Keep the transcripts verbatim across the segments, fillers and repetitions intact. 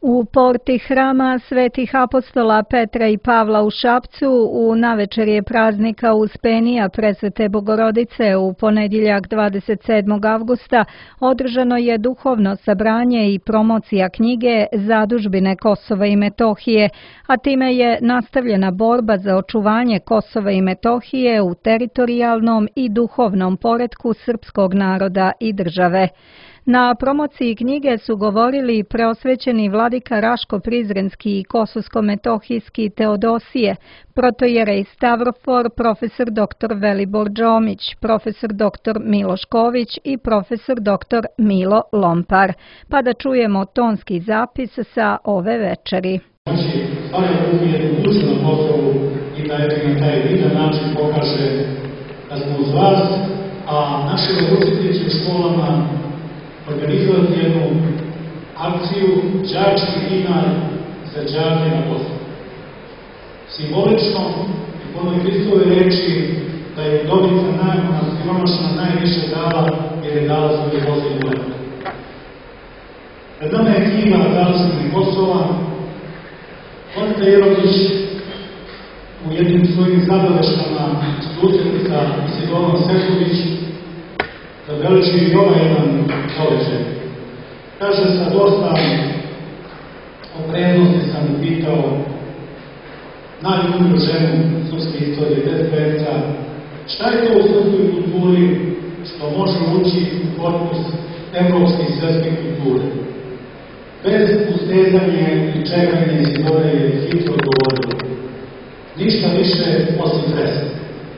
U porti hrama svetih apostola Petra i Pavla u Šapcu u navečerje praznika Uspenija Presvete Bogorodice u ponedjeljak dvadeset sedmog avgusta održano je duhovno sabranje i promocija knjige Zadužbine Kosova i Metohije, a time je nastavljena borba za očuvanje Kosova i Metohije u teritorijalnom i duhovnom poretku srpskog naroda i države. Na promociji knjige su govorili preosvećeni vladika Raško-Prizrenski i Kosovsko-Metohijski Teodosije, protojerej Stavrofor, profesor doktor Velibor Džomić, profesor doktor Miloš Ković i profesor doktor Milo Lompar. Pa da čujemo tonski zapis sa ove večeri. Znači, stavlja Bog jednu dušu na Kosovu i da je na taj vidan način pokaže da smo uz vas, a naši učitelji u školama organizovati jednu akciju đački dinar za đake na Kosovu. Simbolično i po onoj Hristove reči da je udovica najmona siromašna najviše dala jer je dala svoje posljednje mleko. Pred nama je knjiga Zadužbine Kosova. Monika Jerović u jednim svojim zabeleškama susretnica Isidorom Sekulić zabeleži i ovaj jedan događaj. Kaže, sa dosta opremnosti sam upitao najmudru ženu srpske istorije, Des Pevca, šta je to u srpskoj kulturi što može ući u korpus evropske i svetske kulture? Bez ustezanja i čekanja Isidore je hitro odgovorila. Ništa više osim presa.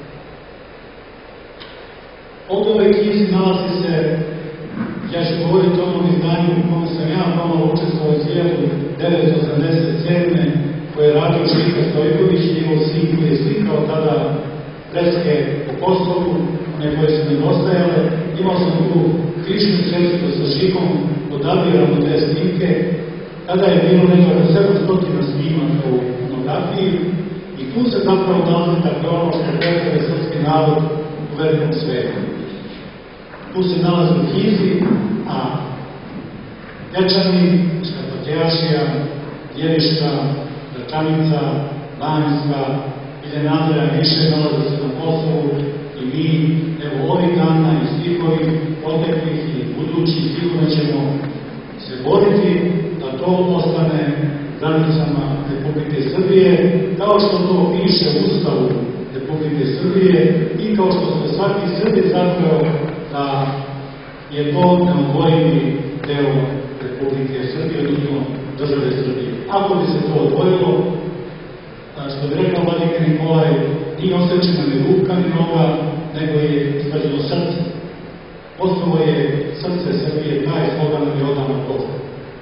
Ovdje u ovoj knjizi nalazi se, ja ću govoriti o onom izdanju u kojem sam ja pomalo učestvovao iz hiljadu devetsto osamdeset sedme koje je radio Žika Stojković, njegov sin koji je slikao tada freske po Kosovu, one koje su nedostajale. Imao sam tu krišnu česticu sa Žikom, odabiramo te snimke. Tada je bilo nekako sedamsto snimaka u monografiji i tu se zapravo nalazi ta kronološka predstave srpski narod u velikom svetu. Tu se nalazi u knjizi, a Dečani, Škapatjašija, Djeviška, Dačanica, Banjska, Miljana Andreja više nalaze se na Kosovu i mi, evo ovih dana i svih ovih poteklih i budućih sigurno ćemo se boriti da to ostane granicama Republike Srbije, kao što to piše u Ustavu Republike Srbije i kao što se svaki Srbi zapravo da je to neodvojivi deo Republike Srbije, odnosno države Srbije. Ako bi se to odvojilo, što bi rekao vladika Nikolaj, nije osjećena ni ruka ni noga, nego je izgrađeno srce. Kosovo je srce Srbije, taj slogan je odavno poznat.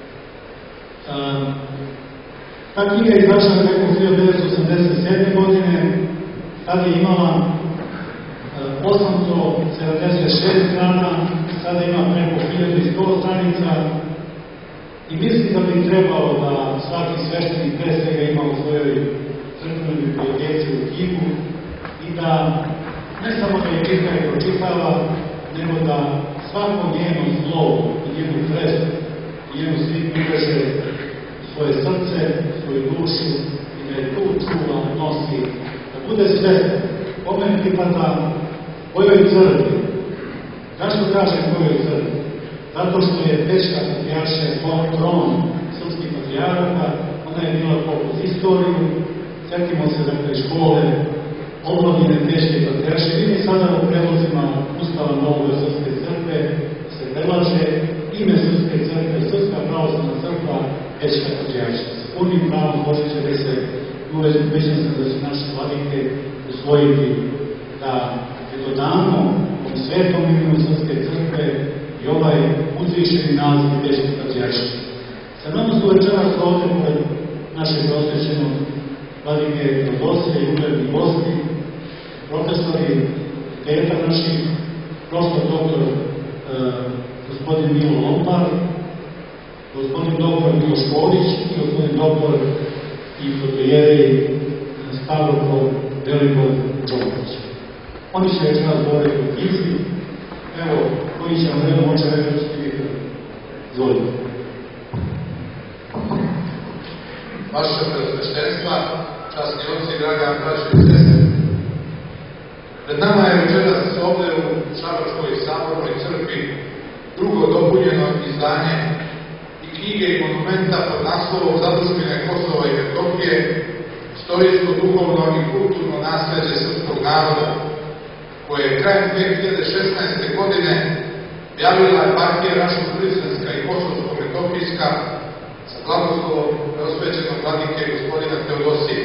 Ta knjiga je izašla preko hiljadu devetsto osamdeset sedme godine, tada je imala osamsto sedamdeset šest strana, sada ima preko hiljadu sto stranica i mislim da bi trebalo da svaki sveštenik pre svega ima u svojoj crkvenoj biblioteci u knjigu i da ne samo da je čita i pročitava, nego da svako njeno slovo i njenu fresku i njenu sliku uveže svoje srce, svoju dušu i da je tu čuva, nosi, da bude svestan kome pripada kojoj crkvi. Zašto kažem kojoj crkvi? Zato što je Pećka patrijaršija tron srpskih patrijaraka, ona je bila fokus istoriju, sjetimo se dakle škole, obnovljene Pećke patrijaršije, i mi sada u predlozima Ustava Novog Srpske crkve se predlaže ime Srpske crkve, Srpska pravoslavna crkva, Pećka patrijaršija. S punim pravom Bože će da se uvećen sam da su naše vladike usvojiti da je dodano u svetom imenu Srpske crkve i ovaj uzvišeni naziv Pećke patrijaršije. Sa nama su večeras ovdje pred našeg prosvećenog vladike Teodosije i ugledni gosti, profesori, teta naših, profesor doktor e, gospodin Milo Lompar, gospodin doktor Miloš Ković i gospodin doktor i protojerej Stavrofor Velibor Džomić. Oni će već nas govoriti u knjizi. Evo, koji će vam redom oče reći, izvolite. vaše preosveštenstva, časni oci, draga braća i sestre. Pred nama je večeras ovde u Šabačkoj sabornoj crkvi drugo dopunjeno izdanje i knjige i monumenta pod naslovom Zadužbine Kosova i Metohije, istorijsko, duhovno i kulturno nasleđe srpskog naroda, koje je krajem dve hiljade šesnaeste. godine objavila eparhija Raško-Prizrenska i Kosovsko-Metohijska sa blagoslovom preosvećenog vladike gospodina Teodosije.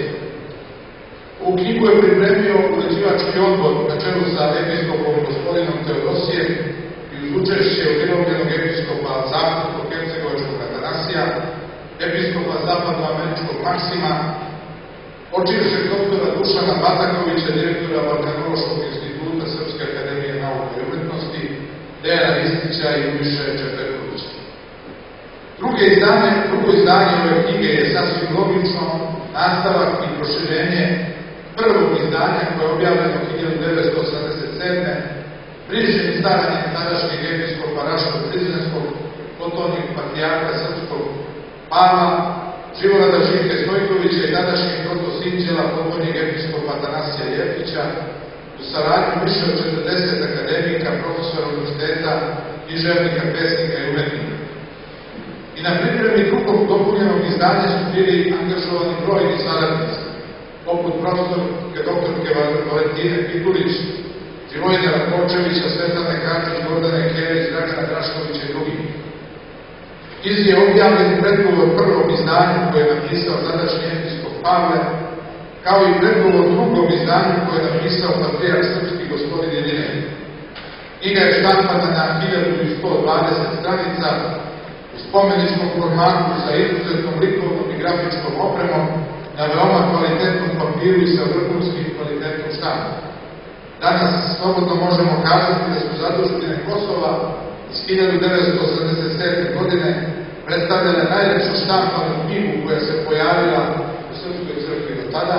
Ovu knjigu je pripremio uređivački odbor na čelu sa episkopom gospodinom Teodosijem i uz učešće umirovljenog episkopa Zapadno-Hercegovačkog Atanasija, episkopa Zapadno-Američkog Maksima, počivšeg doktora Dušana Batakovića, direktora Balkanološkog instituta Srpske akademije nauke i umetnosti, Dejana Ristića i Umiše Čeperkovića. Drugo izdanje, drugo izdanje ove knjige je sasvim logično nastavak i proširenje prvog izdanja koje je objavljeno hiljadu devetsto osamdeset sedme. Brižnim staranjem tadašnjeg episkopa Raško-Prizrenskog, potonjeg patrijarha srpskog Pavla, Živorada Živke Stojkovića i tadašnjeg protosinđela potonjeg episkopa Atanasija Jeftića, u saradnju više od četrdeset akademika, profesora univerziteta, književnika, pesnika i umetnika. I na pripremi drugog dopunjenog izdanja su bili angažovani brojni saradnici, poput profesorke doktorke Valentine Pikulić, Živojina Rakočevića, Svetlane Kačić, Gordane Kerić, Dragana Draškovića i drugih. Knjizi je objavljen predgovor prvom izdanju koje je napisao tadašnji episkop Pavle, kao i predgovor drugom izdanju koje je napisao patrijarh srpski gospodin Ilinej. Knjiga je štampana na hiljadu sto dvadeset stranica u spomeničkom formatu sa izuzetnom likovnom i grafičkom opremom, na veoma kvalitetnom papiru i sa vrhunskim kvalitetom štampa. Danas slobodno možemo kazati da su Zadužbine Kosova iz hiljadu devetsto osamdeset sedme. godine predstavljene najlepšu štampanu knjigu koja se pojavila u Srpskoj crkvi do tada,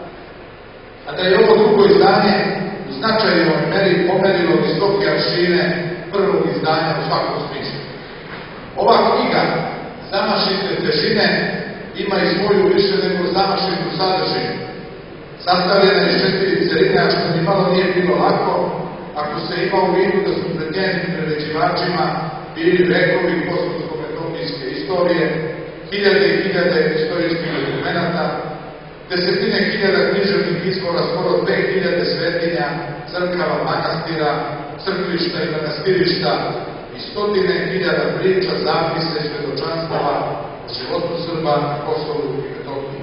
a da je ovo drugo izdanje u značajnoj meri pomerilo visoke aršine prvog izdanja u svakom smislu. Ova knjiga zamašite težine ima i svoju više nego zamašenu sadržinu. Sastavljena iz četiri celine, a što ni malo nije bilo lako, ako se ima u vidu da su pred njenim preređivačima bili vekovi kosovsko-metohijske istorije, hiljade i hiljade istorijskih dokumenta, desetine hiljada književnih izvora, skoro dve hiljade svetinja, crkava, manastira, crkvišta i manastirišta i stotine hiljada priča, zapisa i svedočanstava o životu Srba na Kosovu i Metohiji.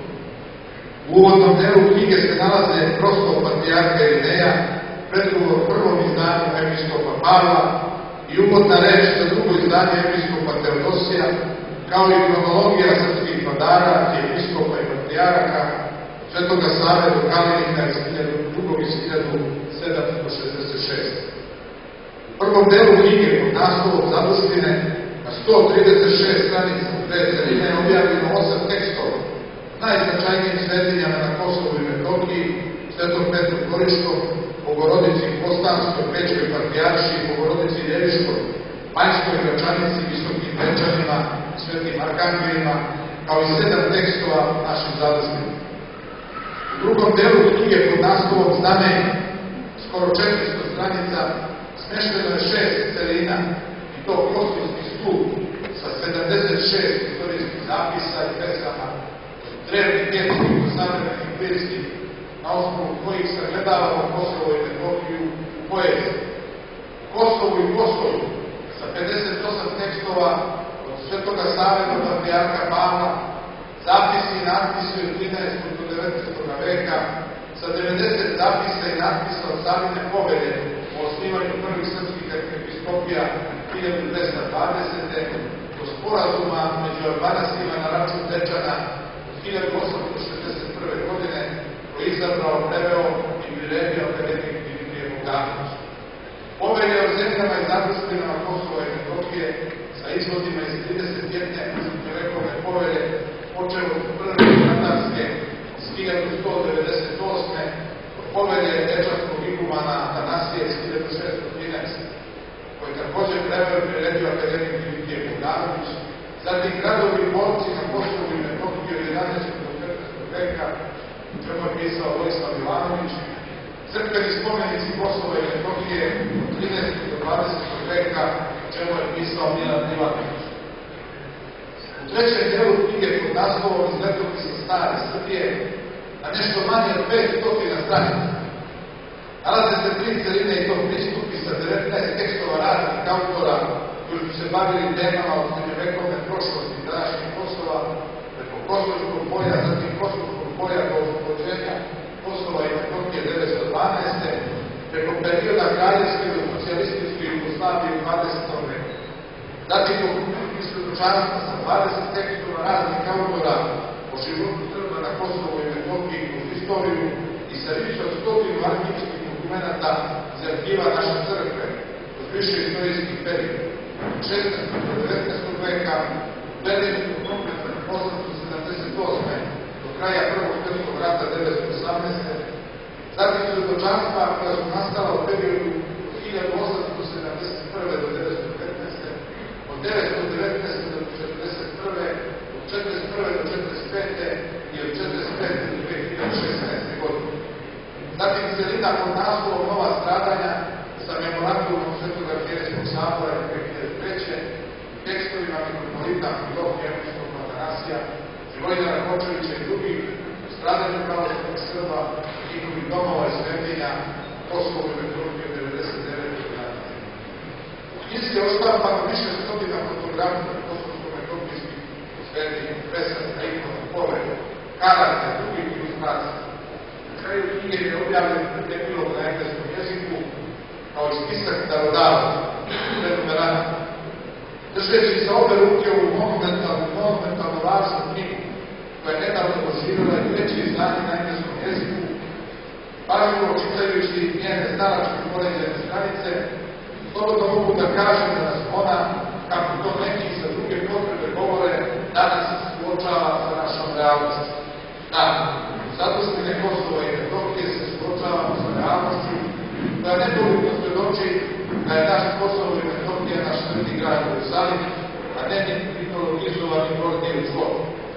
U uvodnom delu knjige se nalaze proslov patrijarha Ilineja, predgovor prvom izdanju episkopa Pavla i uvodna reč za drugo izdanje episkopa Teodosija, kao i kronologija srpskih vladara, episkopa i patrijaraka, Svetoga Save do Kalinika iz drugog iz hiljadu sedamsto šezdeset šeste. U prvom delu knjige pod naslovom Zadužbine na sto trideset šest stranica u dve celine je objavljeno osam tekstova najznačajnijim svetinjama na Kosovu i Metohiji, Svetom Petru Goričkom, Bogorodici Postanskoj, Pečkoj patrijaršiji, Bogorodici Ljeviškoj, Banjskoj Gračanici, Visokim Dečanima, Svetim Arkangelima, kao i sedam tekstova našim zadužbinama. U drugom delu knjige pod naslovom Znamenje, skoro četiristo stranica, smešteno je šest celina, i to kosovski stup sa sedamdeset šest istorijskih zapisa i pesama, drevnih etskih do savremenih lirskih, na osnovu kojih sagledavamo Kosovo i Metohiju u poeziji. Kosovo i Kosovo sa pedeset osam tekstova od Svetoga Save do patrijarha Pavla, zapisi i natpisi od trinaestog do devetnaestog veka, sa devedeset zapisa i natpisa od Savine povelje o osnivanju prvih srpskih episkopija hiljadu dvesta dvadesete. do sporazuma među albanastima na račun Dečana od hiljadu osamsto šezdeset prve. godine, koji je izabrao, preveo i priredio akademik Dimitrije Bogdanović. Povelje o zemljama i zadužbinama Kosova i Metohije sa izvodima iz trideset jedne vekovne povelje, počeo od prve katarske iz hiljadu sto devedeset osme. do povelje dečanskog igumana Atanasije iz hiljadu šeststo trinaeste. koji je također preveo i priredio akademik Dimitrije Bogdanović. Zatim gradovi i borci na Kosovu i Metohiji od jedanaestog Metohije od trinaestog do dvadesetog veka, o čemu je pisao Milan Milanović. U trećem delu knjige pod naslovom Iz letopisa stare Srbije, na nešto manje od petsto stranica, nalaze se tri celine i tog pristupisa, devetnaest tekstova raznih autora koji su se bavili temama od srednjovekovne prošlosti današnjih Kosova, preko Kosovskog polja, zatim Kosovskog polja do oslobođenja Kosova i Metohije devetsto dvanaeste. preko perioda kraljevske do socijalističke Jugoslavije u dvadesetom veku. Zatim do isključanstva sa dvadeset tekstova raznih autora o životu Srba na Kosovu i Metohiji kroz istoriju i sa više od stotinu arhivskih dokumenta iz arhiva naše crkve kroz više istorijskih perioda. Od šesnaestog do devetnaestog veka, u Berlinu kompletno osamsto sedamdeset osme do kraja Prvog svjetskog rata devetsto osamnaeste. Zatim svedočanstva koja su nastala u periodu od hiljadu osamsto sedamdeset prve do devetsto petnaeste. od devetsto devetnaeste do četrdeset prve. od četrdeset prve do četrdeset pete. i od četrdeset pete do dve hiljade šesnaeste. godine. Zatim celina pod naslovom Nova stradanja sa memorandumom Svetog arhijerejskog sabora dve hiljade treće. tekstovima mitropolita Amfilohija Rimskog Atanasija, Živojdana Kočevića i drugih o stradanju pravoslavnih Srba, njihovih domova i svetinja, Kosovo i Metohije devedeset devete. U knjizi je odštampano više stotina fotografija kosovsko-metohijskih svetinja, presaka, ikona, povelja, karata i drugih ilustracija. Na kraju knjige je objavljen epilog na engleskom jeziku kao i spisak darodava, Svetog rana. Držeći sa obe ruke u monumentalnu, monumentalno važnu knjigu, koja je nedavno doživjela i treće izdanje na engleskom jeziku, pažljivo čitajući njene staračke poređene stranice, slobodno mogu da kažem da nas ona, kako to neki za druge potrebe govore, danas suočava sa našom realnošću. Da, zadužbine Kosova i Metohije se suočavamo sa realnošću, koja nedovoljno svedoči da je naš Kosovo i Metohija naš sveti grad u Jerusalim, a ne mitologizovani Gordijev zlog.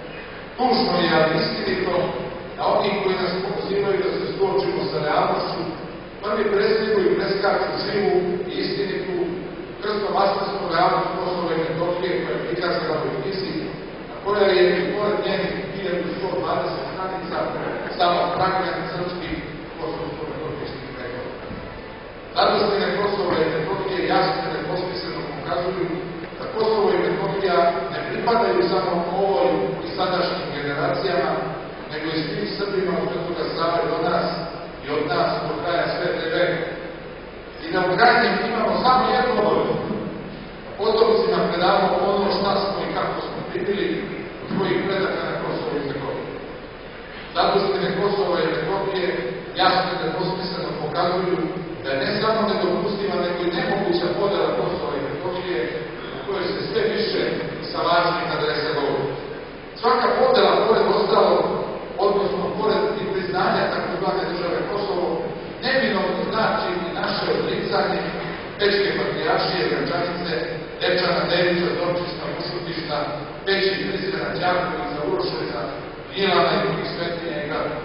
Tužno je, ali istinito, da oni koji nas pozivaju da se suočimo sa realnošću, prvi presljeduju i preskaču živu i istinitu, krsto-maslarsku realnost Kosova i Metohije koja je prikazana u knjizi, a koja je i pored njenih hiljadu sto dvadeset stranica samo fragment srpskih kosovsko-metohijskih vekova. Zadužbine Kosova i Metohije jasno i nedvosmisleno pokazuju da Kosovo i Metohija ne pripadaju samo ovoj i sadašnjim generacijama, nego i svim Srbima od Svetoga Save do nas i od nas do kraja svete veka. I da u krajnjem imamo samo jednu obavezu, da potomcima predamo ono šta smo i kako smo primili od svojih predaka na Kosovo i Metohiji. Zadužbine Kosova i Metohije jasno i nedvosmisleno pokazuju da je ne samo nedopustiva, nego i nemoguća podela Kosova i Metohije, u kojoj se sve više sa važnih adresa govori. Svaka podela, pored ostalog, odnosno pored i priznanja takozvane države Kosovo, neminovno znači i naše odricanje Pečke patrijaršije, Gračanice, Dečana, Devića, Dorčišta, Mušutišta, Peći, Prizrena, Đakovica, Uroševca, Gnjilana i drugih svetinja i gradova.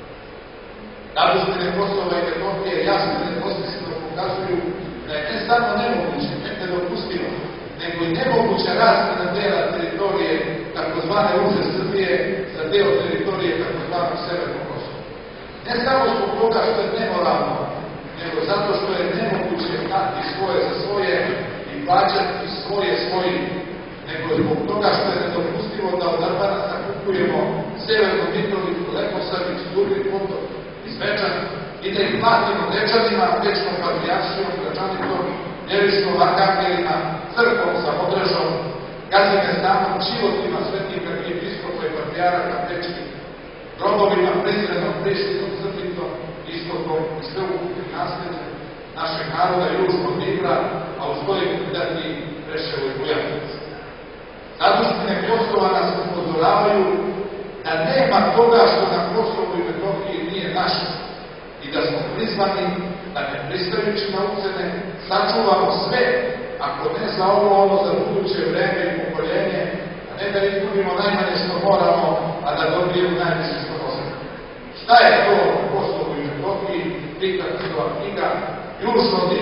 Zadužbine Kosova i Metohije jasno i nedvosmisleno pokazuju da je ne samo nemoguće, ne nedopustivo, nego i nemoguća razmjena dela teritorije takozvane uže Srbije za deo teritorije takozvanog Severnog Kosova. Ne samo zbog toga što je nemoralno, nego zato što je nemoguće dati svoje za svoje i plaćati svoje svojim, nego zbog toga što je nedopustivo da od Albanaca kupujemo Severnu Mitrovicu, Leposavić, Durni Potok i Zvečan i da ih platimo Dečanima, Pečkom patrijaršijom, Gračanicom, Ljeviškom, Arkangelima, crkvom sa Modrežom, Gazimestanom, Čivotima, svetnika i episkopa i patrijaraka Pečkim, grobovima, Prizrenom, Prištinom, Srbicom, Istokom i sveukupnim nasledđem našeg naroda južnog Dnipra, a u svojim dati Preševo i Bujanovac. Zadužbine Kosova nas upozoravaju da nema toga što na Kosovu i Metohiji nije naše i da smo prizvani da ne pristajući na ucene sačuvamo sve, ako ne za ovo, ono za buduće vreme i pokoljenje, a ne da izgubimo najmanje što moramo, a da dobijemo najviše što možemo. Šta je to u Kosovu i Metohiji? Pita Hrvatska knjiga, južno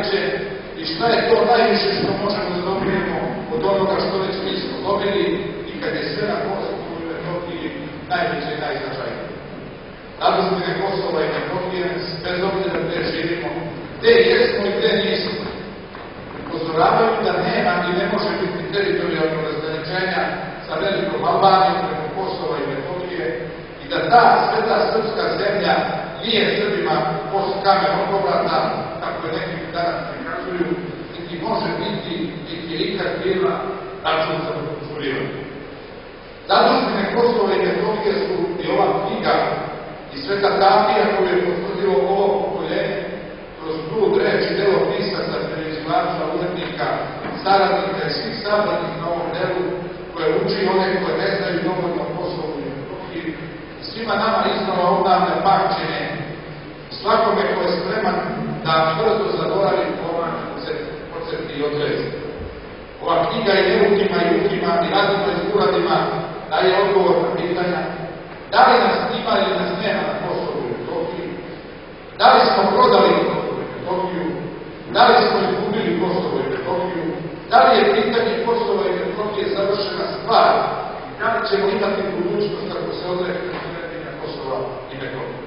najveće i šta je to najviše što možemo da dobijemo od onoga što već mi smo dobili i kad je sve na Kosovu i Metohiji najveće i najznačajnije. Zadužbine Kosova i Metohije, bez obzira gde živimo, gde jesmo i gde nismo, upozoravaju da nema i ne može biti teritorijalno razgraničenja sa velikom Albanijom preko Kosova i Metohije i da ta sveta srpska zemlja nije Srbima post kamen okovrata, kako je neki danas prikazuju, niti može biti, niti je ikad bila račun za potvrđivanje. Zadužbine Kosova i Metohije su i ova knjiga i sveta tapija koju je potvrdilo ovo pokoljenje kroz trud, reč i delo pisaca, prezivača, urednika, saradnika i svih sabranih na ovom delu, koje uči one koje ne znaju dovoljno o Kosovu i Metohiji, svima nama iznova odavne pamćenje, svakome ko je spreman da brzo zaboravi pomaže podsjeti i odrezi. Ova knjiga i neukima i ukima i radima i uradima daje odgovor na pitanja da li nas ima ili nas nema na Kosovu i Metohiji, da li smo prodali Kosovu i Metohiju, da li smo izgubili Kosovo i Metohiju, da li je pitanje Kosova i Metohije završena stvar i da li ćemo imati budućnost ako se odrekne pitanja Kosova i Metohije.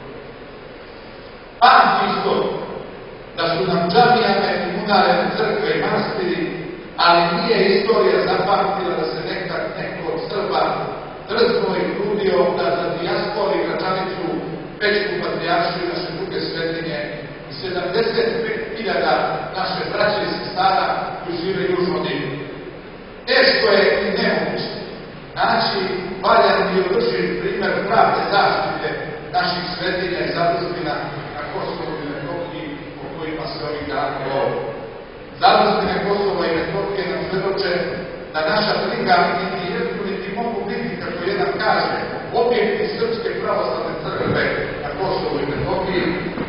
Pamti isto da su nam džamijame i munarene crkve i manastiri, ali nije istorija zapamtila da se nekad neko od Srba drzno i trudio da za dijaspori Gračanicu, Pećku patrijaršiju i naše druge svetinje i sedamdeset pet hiljada naše braće i sestara koji žive južno od njih. Teško je i nemoguće naći valjan i održiv primer pravde zaštite naših svetinja i zadužbina na Kosovu i Metohiji o kojima se ovih dana govori. Zadužbine Kosova i Metohije nam svedoče da naša briga niti jednu niti mogu biti, kako jedan kaže, objekti Srpske pravoslavne crkve na Kosovu i Metohiji.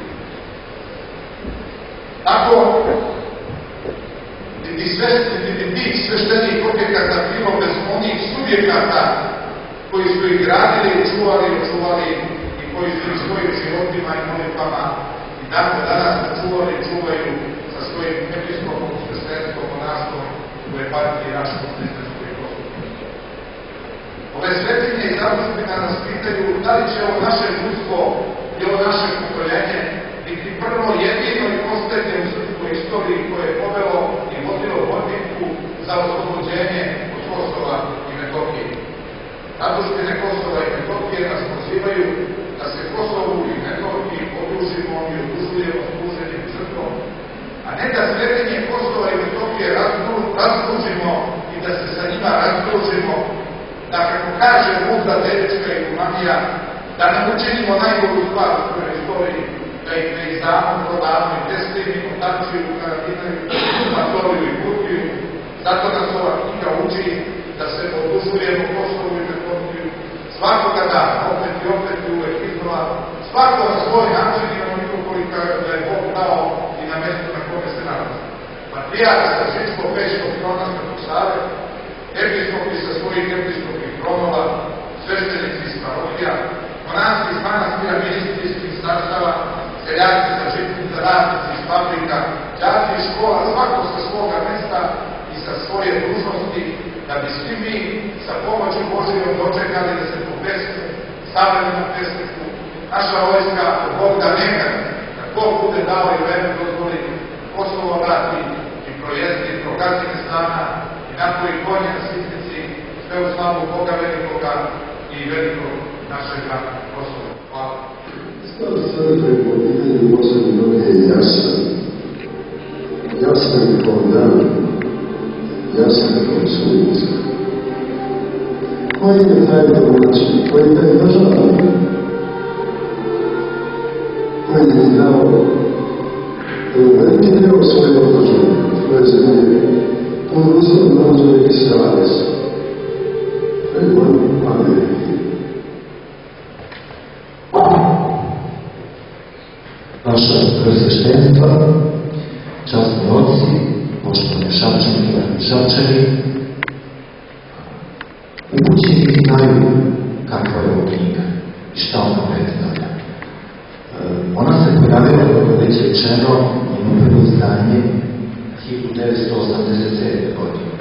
Tako, niti tih sveštenih objekata bilo bez onih subjekata koji su ih gradili, čuvali, očuvali i koji su ih svojim životima i molitvama i tako danas čuvali, čuvaju sa svojim episkopom, sveštenstvom, monastvom u eparhiji Raškom, Srpskoj i Kosovskoj. Ove svetinje i zadužbina nas pitaju da li će ovo naše ljudstvo i ovo naše pokoljenje biti prvo jedino i posljednje u srpskoj istoriji koje je povelo i vodilo borbu za oslobođenje od Kosova i Metohije. Zadužbine Kosova i Metohije nas pozivaju da se Kosovu i Metohiji odužimo i odužujemo služenjem crkvom, a ne da svetinje Kosova i Metohije razdužimo i da se sa njima razdužimo, da kako kaže mudra Dedička i Kumanija, da ne učinimo najgoru stvar u svojoj istoriji, da ih ne izdamo, prodamo i testirimo, tačiju, karantinaju, matoriju i kutiju. Zato nas ova knjiga uči da se odužujemo Kosovu i Metohiju svakoga dana, opet i opet i uvek iznova, svako na svoj način i onoliko kolika da je Bog dao i na mestu na kome se nalazi. Patrijarh sa Srpsko-Pećkog trona Svetog Save, episkopi sa svojih episkopih tronova, sveštenici iz parohija, monasi iz manastira, ministri iz ministarstava, seljaci sa žitnica, radnici iz fabrika, đaci iz škola, svako sa svoga mesta i sa svoje dužnosti, da bi svi mi sa pomoću Božijom dočekali da se po pesmu stavljamo na pesmiku naša vojska, Bog da nekad, kad Bog bude dao i vreme dozvoli, Kosovo vrati i projezdi i prokazine strana i napoji konje na sitnici, sve u slavu Boga velikoga i velikog našega Kosova. Hvala. Stav crkve po pitanju Kosova je jasan. Jasan kao dan, jasan kao sunce. Koji je taj domaćin, koji je taj država, koji je dao veliki deo svoje države, svoje zemlje, on uzelo nazove Israels, prema Amerike. Vaša presveštenstva, časni oci, poštovane šapčani i šapčani, upućeni znaju kakva je ovo knjiga i šta ona predstavlja. Ona se pojavila, kako već rečeno, njeno prvo izdanje hiljadu devetsto osamdeset sedme. godine.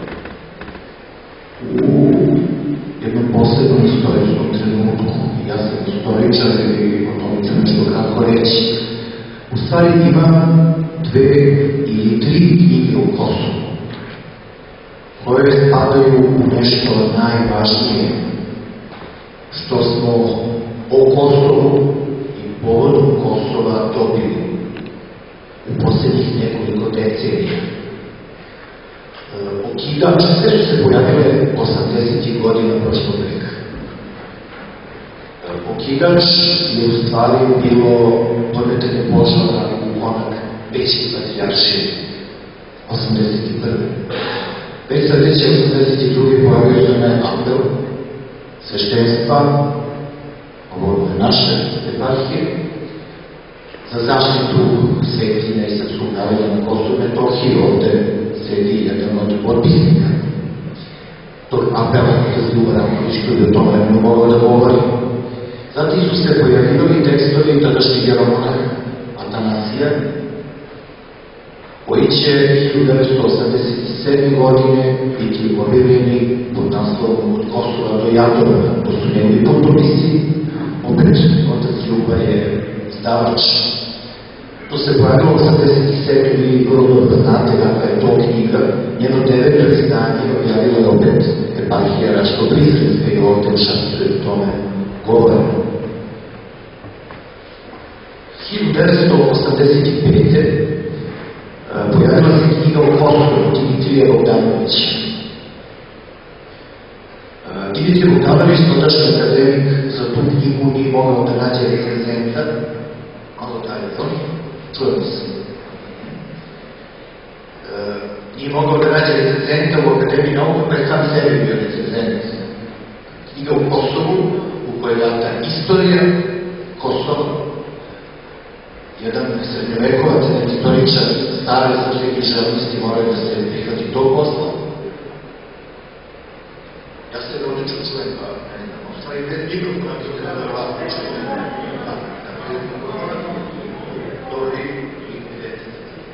U jednom posebnom istorijskom trenutku, ja sam istoričar i o tome ću nešto kratko reći, u stvari imam dve ili tri knjige u Kosovu, koje spadaju u nešto najvažnije što smo o Kosovu i povodom Kosova dobili u posljednjih nekoliko decenija. Okidač, sve su se pojavile osamdesetih godina prošlog veka. Okidač je u stvari bilo podmetanje požara u onak većih patrijaršije osamdeset prve. Već sad već osamdeset druge pojavio se onaj apel sveštenstva, ovo je naše eparhije, za zaštitu svetinja i srpskog naroda na Kosovu i Metohiji. Ovde sedi jedan od potpisnika tog apela, Zljuba Ranković, koji bi o tome ne mogao da govori. Zatim su se pojavili tekstovi tadašnjeg jeromonah Atanasija, koji će hiljadu devetsto osamdeset sedme. godine biti objavljeni pod naslovom Od Kosova do Jadrona. To su njegovi potpisi. Opet, otac Ljuba je izdavač. To se pojavilo osamdeset sedme. Vi vrlo dobro znate kakva je to knjiga. Njeno deveto izdanje objavila je opet eparhija Raško-Prizrenska i ovde u Šapcu o tome govore. hiljadu devetsto osamdeset pete. pojavila se knjiga o Kosovu Dimitrija Bogdanovića. Dimitrij Bogdanović, tadašnji akademik, za tu knjigu nije mogao da nađe recenzenta. Malo dalje, jel? Čujemo se. Nije mogao da nađe recenzenta u Akademiji nauka, pa je sam sebi bio recenzent. Knjiga o Kosovu, u kojoj je data istorija Kosova. Jedan srednjovekovac, jedan istoričar stare srpske književnosti moraju da se prihvati tog posla. Ja se odlično čujem, pa ne znam, u stvari bez mikrofona to treba verovatno čujem. Dobro, vi vidite.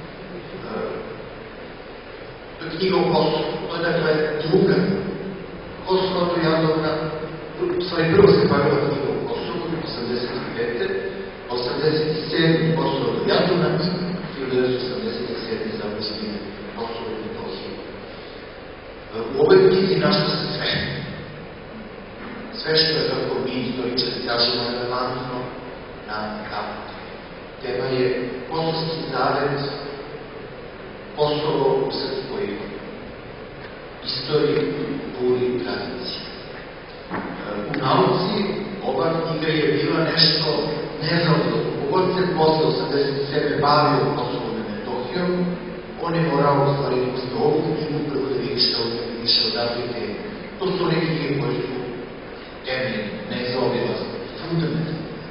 To je knjiga o Kosovu, to je dakle druga. Kosovo do Jadovna, u stvari prvo se pojavila knjiga o Kosovu, osamdeset pete. osamdeset sedme. Kosovo do Jadovna i hiljadu devetsto osamdeset sedme. završenje Kosovo i Metohije. U ovoj knjizi našlo se sve. Sve što je, kako mi istoričari kažemo, relevantno na kartu. Tema je Kosovski zavet, Kosovo u srpskoj istoriji, kulturi i tradiciji. U nauci ova knjiga je bila nešto nezavodno. Kogod se posle osamdeset sedme. bavio Kosovom i Metohijom, on je morao ostvariti posle ovu knjigu preko da vidi šta više odavljite. To su neke knjige koje su temelj, nezaobilaz, fundament.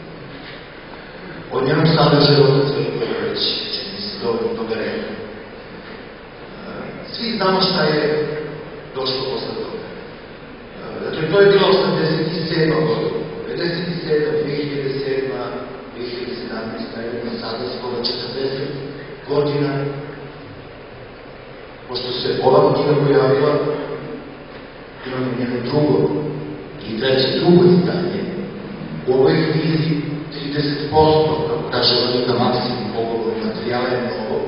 O njenom sadržaju otac Veliko je već, će mi se dobro toga rekao. Svi znamo šta je došlo posle toga. Dakle, to je bilo osamdeset sedma. godina, devedeset sedma. dve hiljade sedma. dve hiljade sedamnaesta. Jedno sada skoro četrdeset godina. Pošto se ova knjiga pojavila, imamo njeno drugo i treće drugo izdanje. U ovoj knjizi trideset posto, kako kaže Velika Maksimum, ovoga materijala je novo,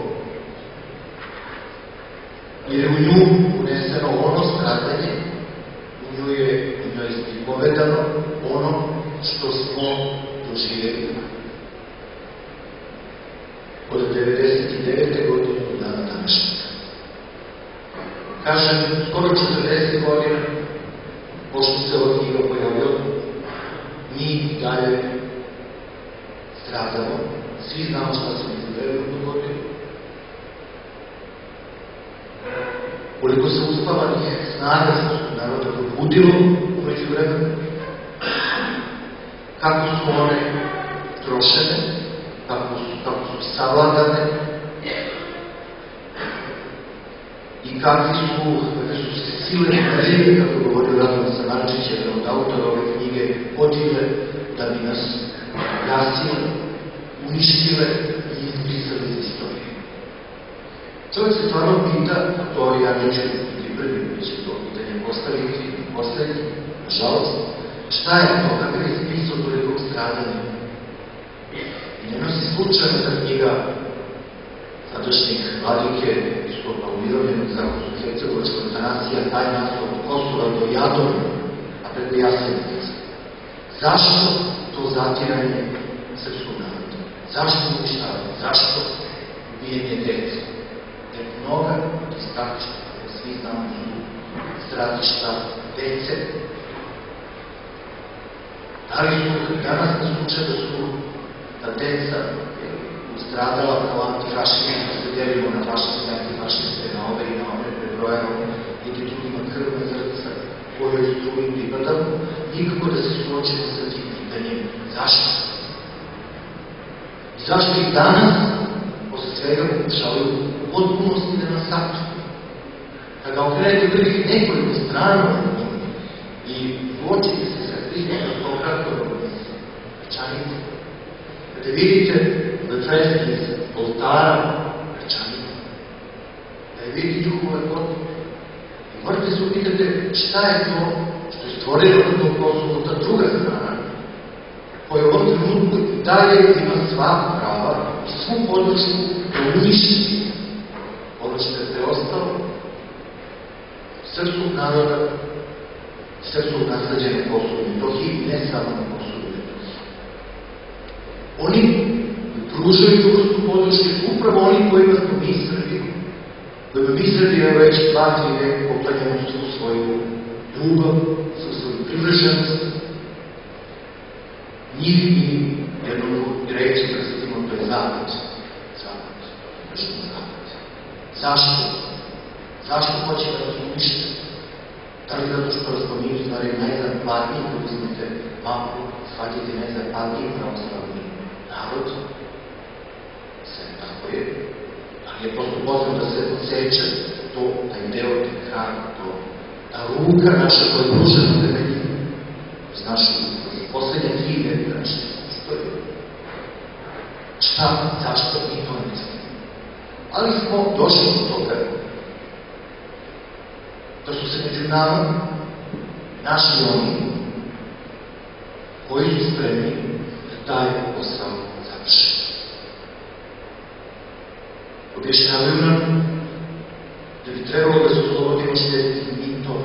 jer je u nju uneseno ono stradanje, u nju je, u njoj je pripovedano ono što smo doživjeli od devedeset devete. godine do dana današnjega. Kažem, skoro četrdeset godina, pošto se ova knjiga pojavila, mi dalje stradamo. Svi znamo šta se izgledali u godinu. Koliko se uspavanih snaga srpskog naroda probudilo umeđu vremena, kako su one trošene, kako su, kako su savladane i kakvi su, kakve su se sile energije, kako govorio Radovan Samardžić, jedan od autora ove knjige, podigle da bi nas gasile, uništile i izbrisali iz istorije. Čovjek se stvarno pita, a to ja neću biti prvi koji će to pitanje postaviti, postaviti, nažalost, šta je to, kakav je smisao tolikog stradanja? I ne nosi slučajno ta knjiga sadašnjih vladike, biskupa umirovljenog za Hercegovačka eutanazija, taj naslov od Kosova do Jadova, a preko Jasenica. Zašto to zatiranje srpskog naroda? Zašto uništavanje? Zašto ubijenje dece? Jer mnoga od stratišta, koje svi znamo su stratišta dece. Da li su danas na slučaju da su ta deca stradala kao antifašiste, da se delimo na fašiste, antifašiste, na ove i na one, prebrojamo, neki drugima krvna srca, koje su im pripadamo, nikako da se suočimo sa tim pitanjem. Zašto? I zašto ih danas, posle svega, pokušavaju u potpunosti da nas satru? Kada okrenete prvih nekoliko strana i uočite se sa Hristom kao kratkoga rečanica, kada vidite da freske iz oltara rečanica, da je vidite njihove lepote, i morate se upitate šta je to što je stvoreno na tom prostoru, ta druga strana, koja u ovom trenutku i dalje ima sva prava i svu podršku da uništi ono što je preostalo srpskog naroda, srpskog nasleđa na Kosovu i Metohiji, ne samo na Kosovu i Metohiji. Oni pružaju tu vrstu podrške, upravo oni kojima smo mi Srbi, kojima mi Srbi je već dva, tri vek poklanjamo svu svoju ljubav, svu svoju privrženost. Njih mi jednom reći krstimo, to je zapad. Zapad. Vršno zapad. Zašto? Zašto hoće da nas unište? Da li zato što razpominju stvari najzapadniji, kad uzmete mapu, shvatite najzapadniji pravoslavni narod? Sve tako je. Ali je prosto potrebno da se odseče to, taj deo, taj kraj, to, ta ruka naša koja je pružena na temelji iz našu poslednje tri veka naše istorije. Šta? Zašto? Mi to ne znamo. Ali smo došli do toga da su se među nama našli oni koji su spremni da taj posao završi. Objašnjavaju nam da bi trebalo da se oslobodimo štetnih mitova.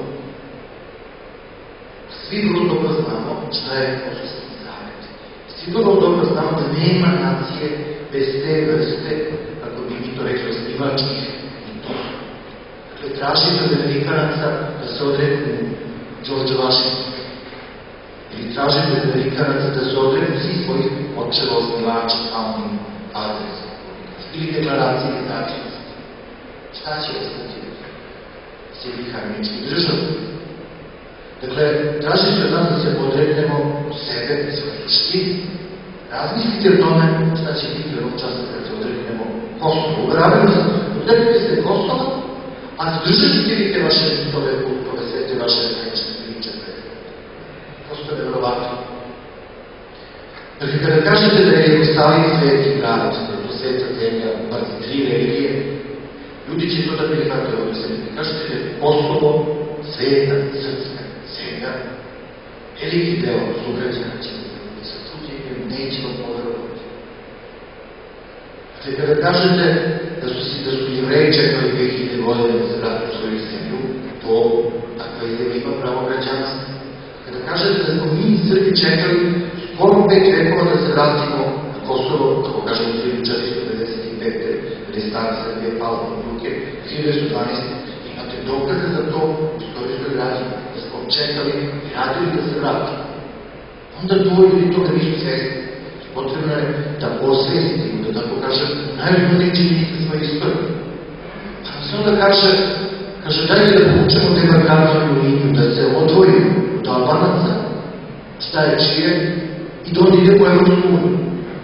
Svi vrlo dobro znamo šta je Kosovski zavet. Svi vrlo dobro znamo da nema nacije bez te vrste, kako bi mi to rekli, osnivačkih mitova. Dakle, tražite od Amerikanaca da se odreknu Đorđa Vašingtona. Ili tražite od Amerikanaca da se odreknu svih svojih očeva osnivača, founding fathers, ili deklaracije jednačnosti. Šta će ostati od Sjedinjenih Američkih Država? Dakle, tražite od nas da se odreknemo sebe, svoje suštine. Razmislite o tome šta će biti ovog časa kad se odreknemo Kosova. Uveravaju se, odreknite se Kosova, a zadržite li te vaše mitove, kultove, svete vaše resečne priče. Prosto je nevjerovatno. Dakle, kada kažete da je Jugoslavija sveti grad, da je to sveta zemlja, bar tri religije, ljudi će to da prihvataju ovdje se ne kažete da je Kosovo sveta srpska zemlja, veliki deo sugrađana će da sa čuđenjem neće vam poverovati. Dakle, kada kažete da su, da su Jevreji čekali dve hiljade godine da se vrati u svoju zemlju, to takva izjava ima pravo građanstva. Kada kažete da smo mi Srbi čekali skoro pet vekova da se vratimo na Kosovo, kako kažemo u hiljadu četiristo devedeset pete. kada je stara Srbija pala pod ruke, hiljadu dvanaeste. Imate dokaze za to u istorijskoj građi, da smo čekali i radili da se vrati. Onda to ljudi toga nisu svesni. Potrebno je da osvestimo, da tako kažem, najbolje činjenice svoje istorije. Pa se onda kaže, kaže, dajte da povučemo demarkacijnu liniju, da se odvojimo od Albanaca, šta je čije, i da on ide po Evropsku uniju.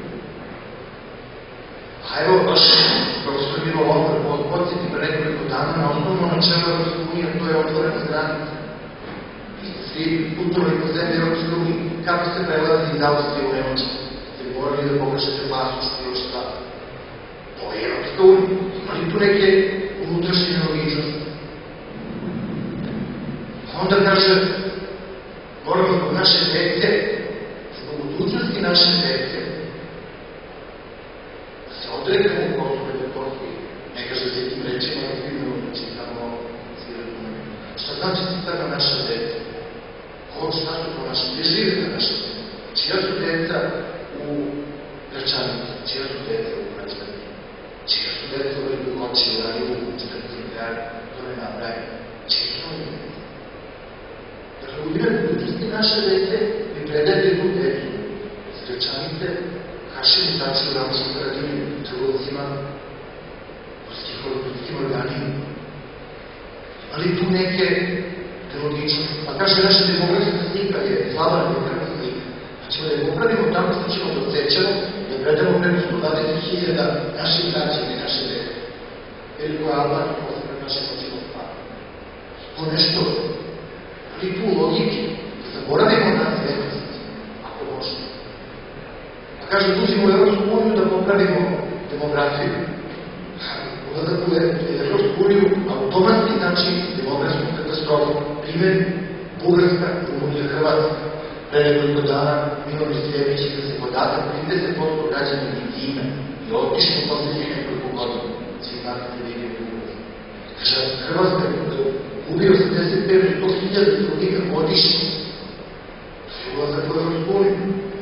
A evo, baš, profesor Milo Lokar podsjeti pre nekoliko dana na osnovno načelo Evropske unije, to je otvorena granica. I svi putovali po zemlji Evropske unije, kako ste prelazili iz Austrije u Nemačku? Morali da pokažete pasoš ili šta. To je Evropska unija. Imali ali tu neke unutrašnje nelogičnosti. Onda kaže, moramo zbog naše dece, zbog budućnosti naše dece, da se odrekamo u Kosovo i Metohiji. Ne kaže da tim rečima ne vidimo, čitamo, šta znači citama naša deca? Ovo šta su to naše, gdje žive ta naša deca? Čija su deca u Gračanici, čija su deca u Gračanici, čija su deca u Velikoći, u Raju, u Štrci, to ne napravi, čija su oni deca? Dakle, u ime budućnosti naše dece vi predajte tu decu iz Gračanice, Hašinu, Tačiju, Ramsku, Karadinu, trgovcima, ljudskim organima. Ali tu neke teologičnosti. Pa kaže, naša demografska slika je slaba demografska slika. Znači, da je popravimo tako što ćemo da odsećamo, da predamo preko sto dvadeset hiljada naših građana i naše dece. Veliko je Albanija, posle pred našim očima spava. To nešto, ali tu logiki, da zaboravimo na vrednost, ako možemo. Pa kaže, uzimo u Evropsku uniju da popravimo demografiju. Ulazak u Evropsku uniju automatski znači demografsku katastrofu. Primjer, Bugarska, Rumunija, Hrvatska. Pre nekoliko dana Miloš Sjević da se podatak trideset posto građana Argentine i otišli u poslednjih nekoliko godina. Svi znate da vidio u Bugarska. Kaže, Hrvatska ubio osamdeset pet do sto hiljada stanovnika godišnje. Ulazak u Evropsku uniju.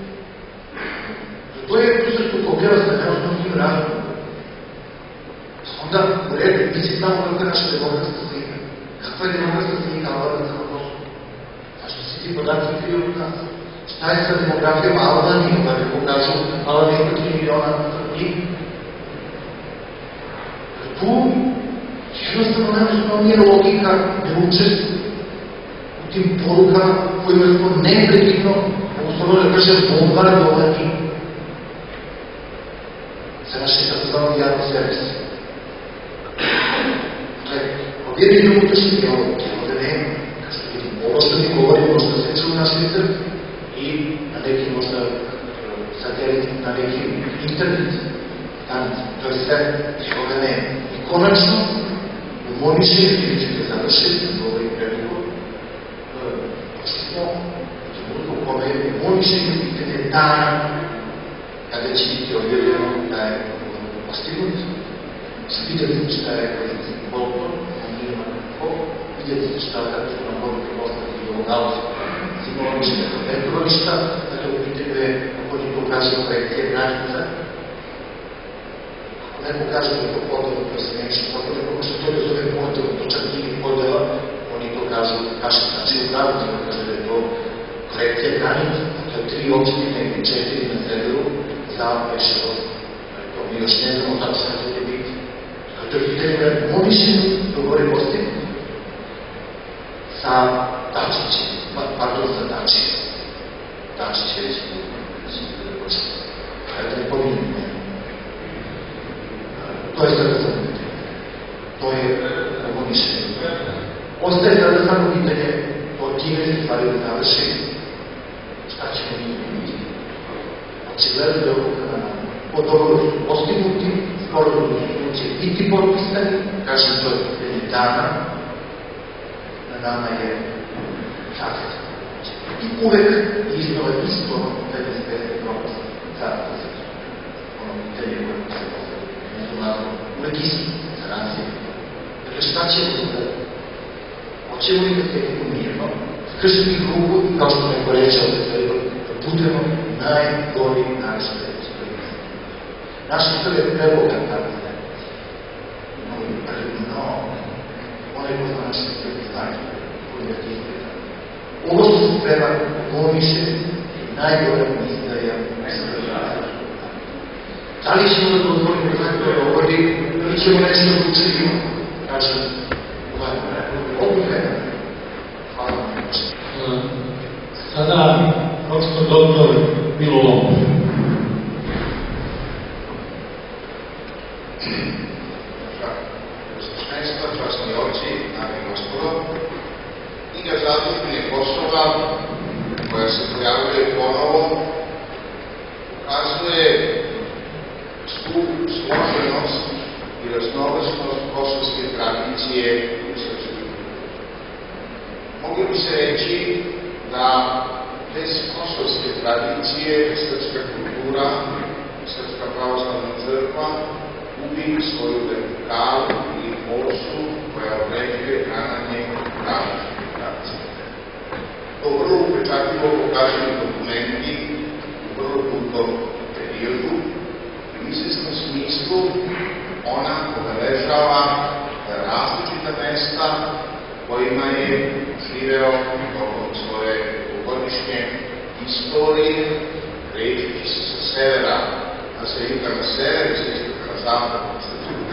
To je uzrstu pogleda sa neosnovnim razlogom. Onda, u redu, mi će samo kakva je naša demografska slika. Kakva je demografska slika Albanije kao Kosovo? Zašto si ti podaci krivo od nas? Šta je sa demografijom Albanije, kada kako kažu Albanije ima tri miliona stanovnika? Tu, jednostavno neosnovno nije logika ne učestvuje u tim porukama kojima smo neprekidno, odnosno da kažem, bombardovani za naše takozvano javno servise. Jedini unutrašnji dijalog, ovde nema. Kažete, vidim, ovo što mi govorimo možda se čuo naš lider i na nekim možda satelit, na nekim internet stanica. To je sve, toga nema. I konačno, u Moniši, vi ćete završiti, ovo je predugo, došli smo u trenutku u kome u Moniši pitanje dana kada će biti objavljeno da je postignut. Će vidjeti šta je rekao Bolton, vidjeti šta kada su nam odluke postaviti u ovom simbolične petrovišta, dakle u pitanju je, ako oni to kaže korekcije granica, ako neko kaže da je to podelo, to je smiješno, ako neko može to da zove podelo, to čak nije podela, oni to kažu, kaže znači u pravicima, kaže da je to korekcija granica, dakle tri opštine ili četiri na severu za Peševo, to mi još ne znamo tako šta će biti. To je pitanje da je Monišinu dogovore postignuti sa Dačićem, pardon, sa Dačićem. Dačić je već počeo. Da ne pominjem. To je sada samo pitanje. To je Monišinu. Ostaje sada samo pitanje od time se stvari da završi. Šta ćemo mi imati? Očigledno da je ovo kada nam po dogovoru su postignuti, sporazumi će biti potpisani, kažem to je jednih dana, na nama je čast. I uvek iznova isto petnaest petnaest propis za ono pitanje koje se postavlja. Uvek isto za nasilje. Dakle, šta ćemo da hoćemo li da tekimo mirno, skršiti ruku i kao što neko reče ovdje treba, da budemo najgori način da je naša istorija je preboga tako da je. No, onaj ko zna naša istorija znači, koji je istorija. Ovo što se treba pomiše je najgore izdaja istorija. Da li ćemo da dozvolimo za koje govori, ili ćemo nešto da učinimo? Kažem, ovo je. Hvala vam. Sada, profesor doktor Milo Lombor. Časni oci, dame i gospodo, knjiga Zadužbine Kosova, koja se pojavljuje ponovo, ukazuje svu složenost i raznovrstvenost raznovrsnost kosovske tradicije u srpskoj kulturi. Moglo bi se reći da bez kosovske tradicije srpska kultura, Srpska pravoslavna crkva gubi svoju vertikalu ili osu koja određuje grananje različitih tradicija. To vrlo upečatljivo pokazuju dokumenti u vrlo dugom periodu. U izvesnom smislu ona obeležava različita mesta kojima je živeo tokom svoje dugogodišnje istorije, krećući se sa severa, a sa juga na sever, sa istoka na zapad, sa juga.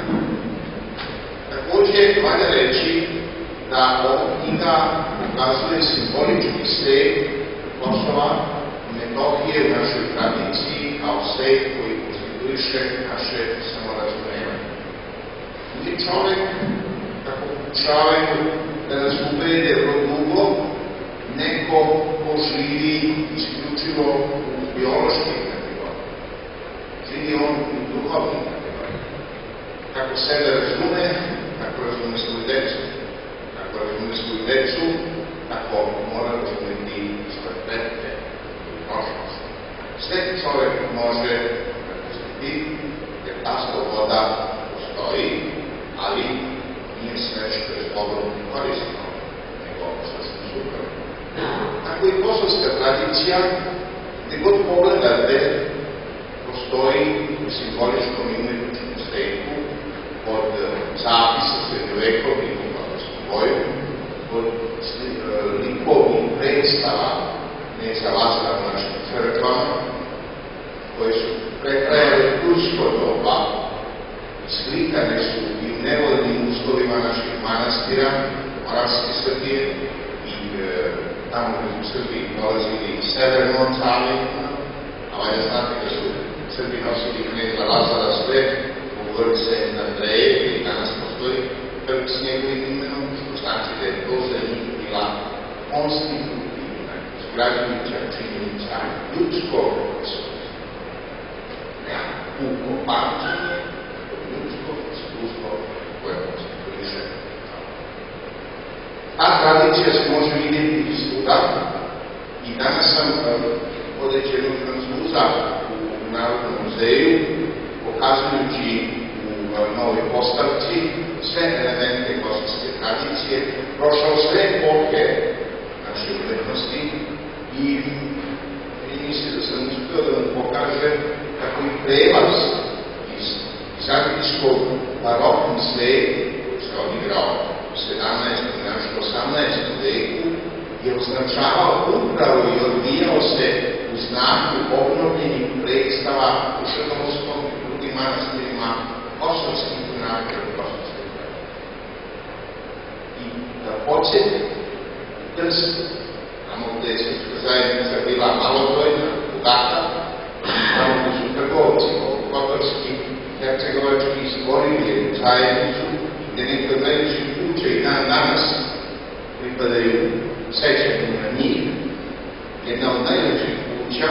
Takođe, valja reći da ova knjiga pokazuje simbolički svet Kosova i Metohije u našoj tradiciji kao svet koji konstituiše naše samorazumevanje. Gdje čovek, kako pokušavaju da nas ubede vrlo dugo, neko ko živi isključivo u bioloških kategorijama. Živi on u duhovnih kategorijama. Kako sebe razume, kako razume svoju decu. Kako razume svoju decu, tako mora razumeti svoje pretke i prošlost. Sve čovek može razumeti, jer ta sloboda postoji, ali nije sve što je slobodno i korisno, nego sasvim suprotno. Tako i kosovska tradicija, gde god pogledate, postoji u simboličkom i umetničkom svetu od zapisa srednjovekovnih u papirskom boju, od likovnih predstava Kneza Lazara u našim crkvama, koje su pretrajale tursko doba, slikane su i u nevoljnim uslovima naših manastira, Moravske Srbije, i e, tamo gde su Srbi dolazili severno od Savjeta, a valjda znate da su Srbi nosili Kneza Lazara sve u vrce Andreje, i danas postoji trg s njegovim imenom, što znači da je to za njih bila konstitutivna, izgrađujuća činjenica ljudskog resursa. Puko pamćenje od ljudskog iskustva koje konstituiše. Ta tradicija se može vidjeti iz svuda i danas sam vodeći jednog Francuza u Narodnom muzeju, pokazujući u novoj postavci sve elemente kosovske tradicije, prošao sve epohe naše umetnosti i misli da sam uspio da mu pokaže kako i prelaz iz vizantijskog barokni svet koji se odigrao u sedamnaestom i našto osamnaestom veku je označavao upravo i odvijao se u znaku obnovljenih predstava u Šrnovskom i drugim manastirima kosovskih junaka i kosovske tradicije. I da podsjetim, Trst, tamo gde je srpska zajednica bila malobrojna, bogata, tamo gde su trgovci, kotorski, hercegovački stvorili jednu zajednicu, gde neke od najvećih kuća i dan danas pripadaju sećanju na njih. Jedna od najvećih kuća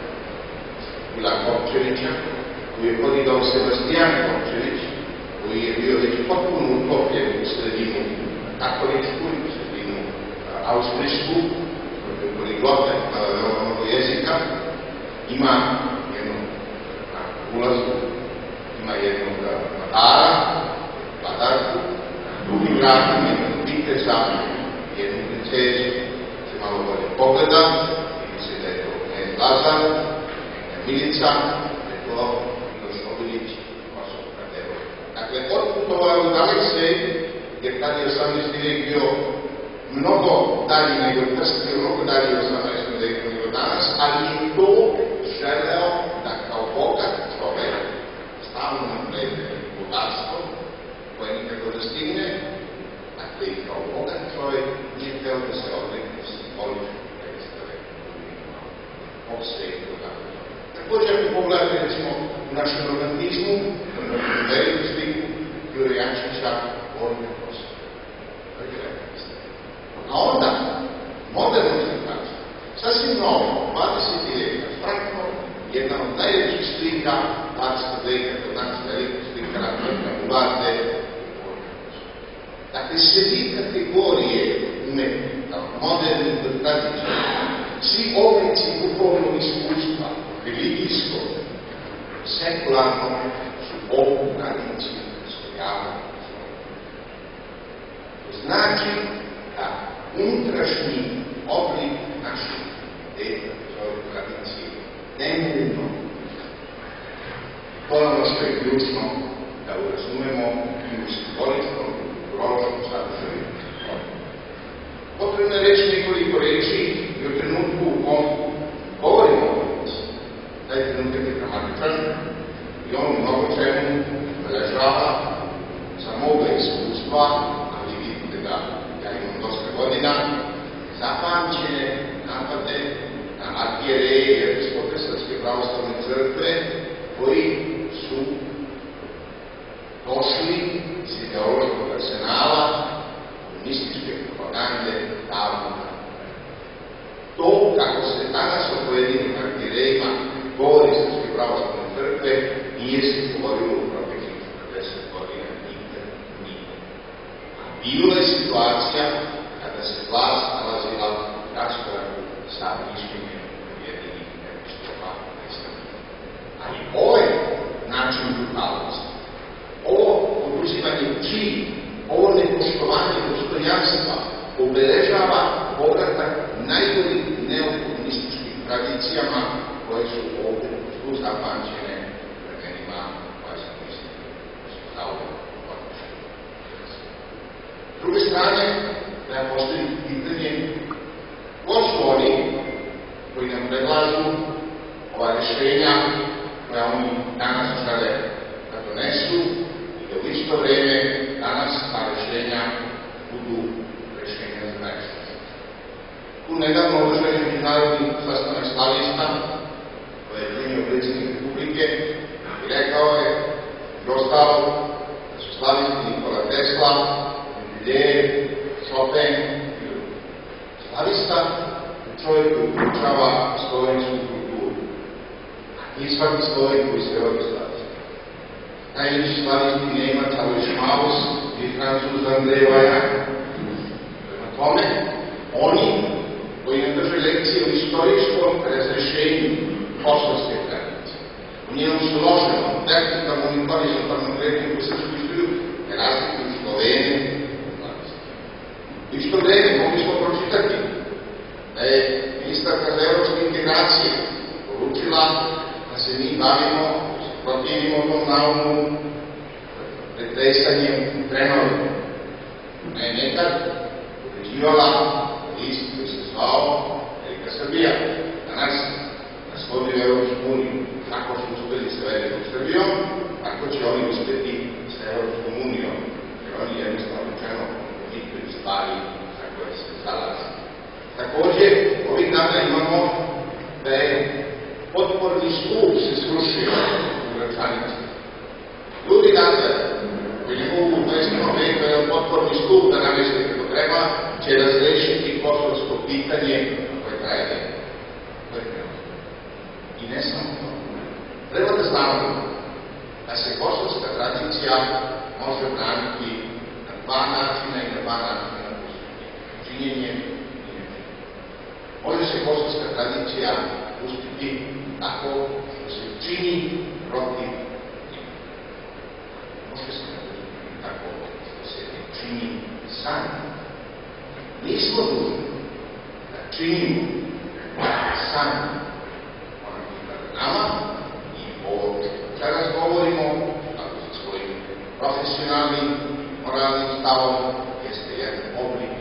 bila Kopčevića, koju je podigao Sebastijan Kopčević, koji je bio već potpuno utopljen u sredinu katoličku i u sredinu austrijsku, poliglota, mnogo jezika, ima jednu ulazu, ima jednog vladara, vladarku, drugi grad ima jednog viteza, jednu princezu, se malo bolje pogleda, vidi se da je to Knez Lazar, neka Milica, da je to Miloš Obilić, Kosovka devojka. Dakle, otputovao je u dalek svet, jer tad je osamnaesti vek bio mnogo dalji nego Trst, bio mnogo dalji u osamnaestom veku nego danas, ali je to želeo da kao bogat čovek stalno naprede bogatstvo koje nikako da stigne, dakle i kao bogat čovek nije hteo da se odrekne simbolične predstave o svetu. Također, ako pogledate recimo u našem romantizmu, u veliku sliku Jure Jančića, Orne Kosovo. A onda, moderno slikača, sasvim novo, dvadeseti vek, Franko, jedna od najvećih slika dvadesetog veka, kod nas velikog slikara, Franka Bulate, svi kategorije umetnika, modernih do tradicionalnih, svi oblici duhovnog iskustva, religijskog, sekularnog, su ovu tradiciju stojavali. To znači da unutrašnji oblik naših ideja, zove tradicije, temeljno. To je ono što je ključno da urazumemo i u simboličkom, i u kulturološkom sadržaju. Potrebno je reći nekoliko reči i u trenutku u kom govorimo o tradiciji. Taj trenutak je dramatičan i on mnogo čemu obeležava za moga iskustva, ali vidite da ja imam dosta godina, zapamćene napade na arhijereje i episkope Srpske pravoslavne crkve koji su došli iz ideološkog arsenala komunističke propagande davno. To kako se danas o pojedinim arhijerejima govori Srpske pravoslavne crkve nije se govorilo u proteklih četrdeset godina nikad nikad. A bila je situacija kada se vlast nalazila u raskoraku sa mišljenjem pojedinih episkopa na islamu. Ali ovaj način brutalnosti, ovo oduzimanje čini, ovo nepoštovanje dostojanstva obeležava povratak najboljih neokomunističkih tradicijama koje su ovdje tu zapamćene vremenima koja se misli da su zauvek odlične. S druge strane, treba postaviti pitanje ko su oni koji nam predlažu ova rešenja koja oni danas žele da donesu i da u isto vreme danas ta rešenja budu rešenja za najšće. Tu nedavno održan međunarodni sastanak slavista koje je primio predsjednik Republike i rekao je i ostalo da su slavisti Nikola Tesla, Mendelejev, Chopin i drugi. Slavista je čovjek koji uključava slovensku kulturu. I svaki Sloven koji se rodi slavista. Najveći slavisti Nemac Alois Maus i Francuz Andrej Vajan. Prema tome, oni koji nam drže lekcije o istorijskom razrešenju kosovske tradicije, u njenom složenom, vertikalnom i horizontalnom gledanju u srpsku istoriju, ne razlikuju Slovene od slavista. U isto vreme mogli smo pročitati da je ministarka za evropske integracije poručila da se mi bavimo, da se protivimo tom naumu pretresanjem trenovima. Ne nekad uređivala list koji se zvao Velika Srbija. Danas nas vodi u Evropsku uniju. Tako su uspeli sa Velikom Srbijom, tako će oni uspeti sa Evropskom unijom. Jer oni jednostavno rečeno nikoli stvari za koje se zalaze. Takođe, ovih dana imamo da je potporni stup se srušio u Gračanici. Ljudi dakle, koji ne mogu u dvadesetom veku jedan potporni stup da namesti kako treba, će razrešiti kosovsko pitanje koje traje veka. To je preozno. I ne samo to. Treba da znamo da se kosovska tradicija može braniti na dva načina i na dva načina na postupnje. Činjenjem i nečinjenjem. Može se kosovska tradicija pustiti tako što se čini protiv njega. Može se napraviti tako što se ne čini sam. Nismo dužni da činimo sam ono pripada nama i ovo čeras govorimo, tako sa svojim profesionalnim, moralnim stavom, jeste jedan oblik.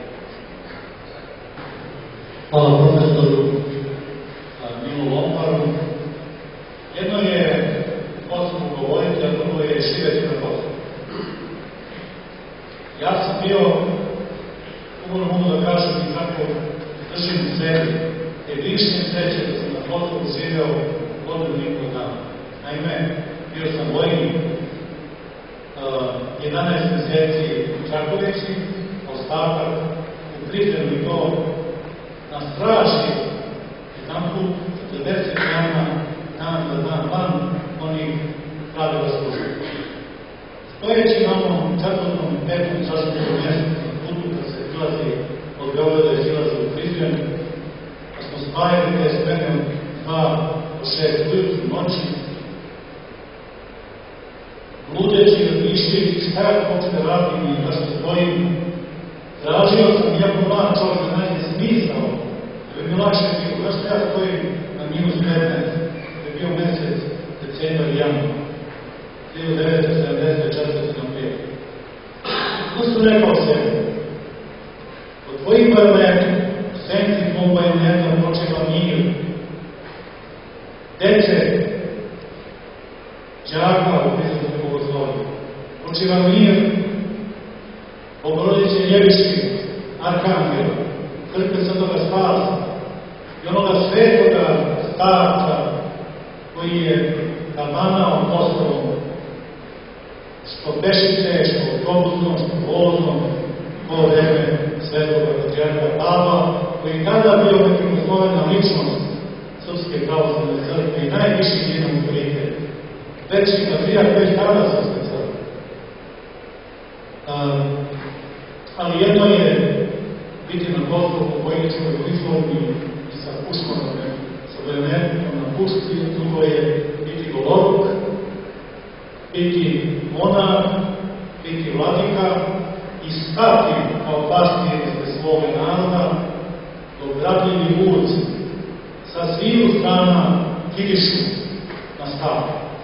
Hvala profesoru Milu Lomparu. Jedno je posebno govoriti, a drugo je živeti na poslu. Ja sam bio, ugodno mogu da kažem i kako držim u sebi, te višnje sreće da sam na poslu živeo godinu i pol dana. Naime, bio sam vojnik jedanaest meseci u Čakovici, ostatak u pripremu i to na straži jedan put četrdeset dana, dan za dan, van onih pravila službe. Stojeći na onom četvrtom, petom časnom mjestu na putu spajali te smene od dva do šest ujutru noći, ludeći, razmišljajući šta ja hoću da radim i da što stojim. Tražio sam, iako mlad čovjek da nađe smisao, da bi mi lakše bilo. Zašto ja stojim na minus petnaest, da je bio mesec, decembar i januar, hiljadu devetsto sedamdeset četiri. Tu sam rekao sebi, od tvojih bajoneta, u senci tvojeg bajoneta počeva mir. Dece, đaka u prisutnom bogoslovlju, počeva mir, Bogorodice Ljeviški, Arkangel, Crkve Svetoga Spasa i onoga svetoga starca koji je kamanao postavom što pešice, što autobusom, što vozom, to vreme svetoga patrijarha Pavla, koji je tada bio neprikosnovena ličnost Srpske pravoslavne crkve i najviši njen autoritet. Večni patrijarh već tada Srpske crkve. Ali jedno je biti na Kosovu u vojničkoj uniformi i sa puškom, sa bajonetom na puški, drugo je biti goloruk, biti monah, biti vladika i stati kao pastir ispred svoga naroda, dok grabljivi vud sa sviju strana kidišu na stavu.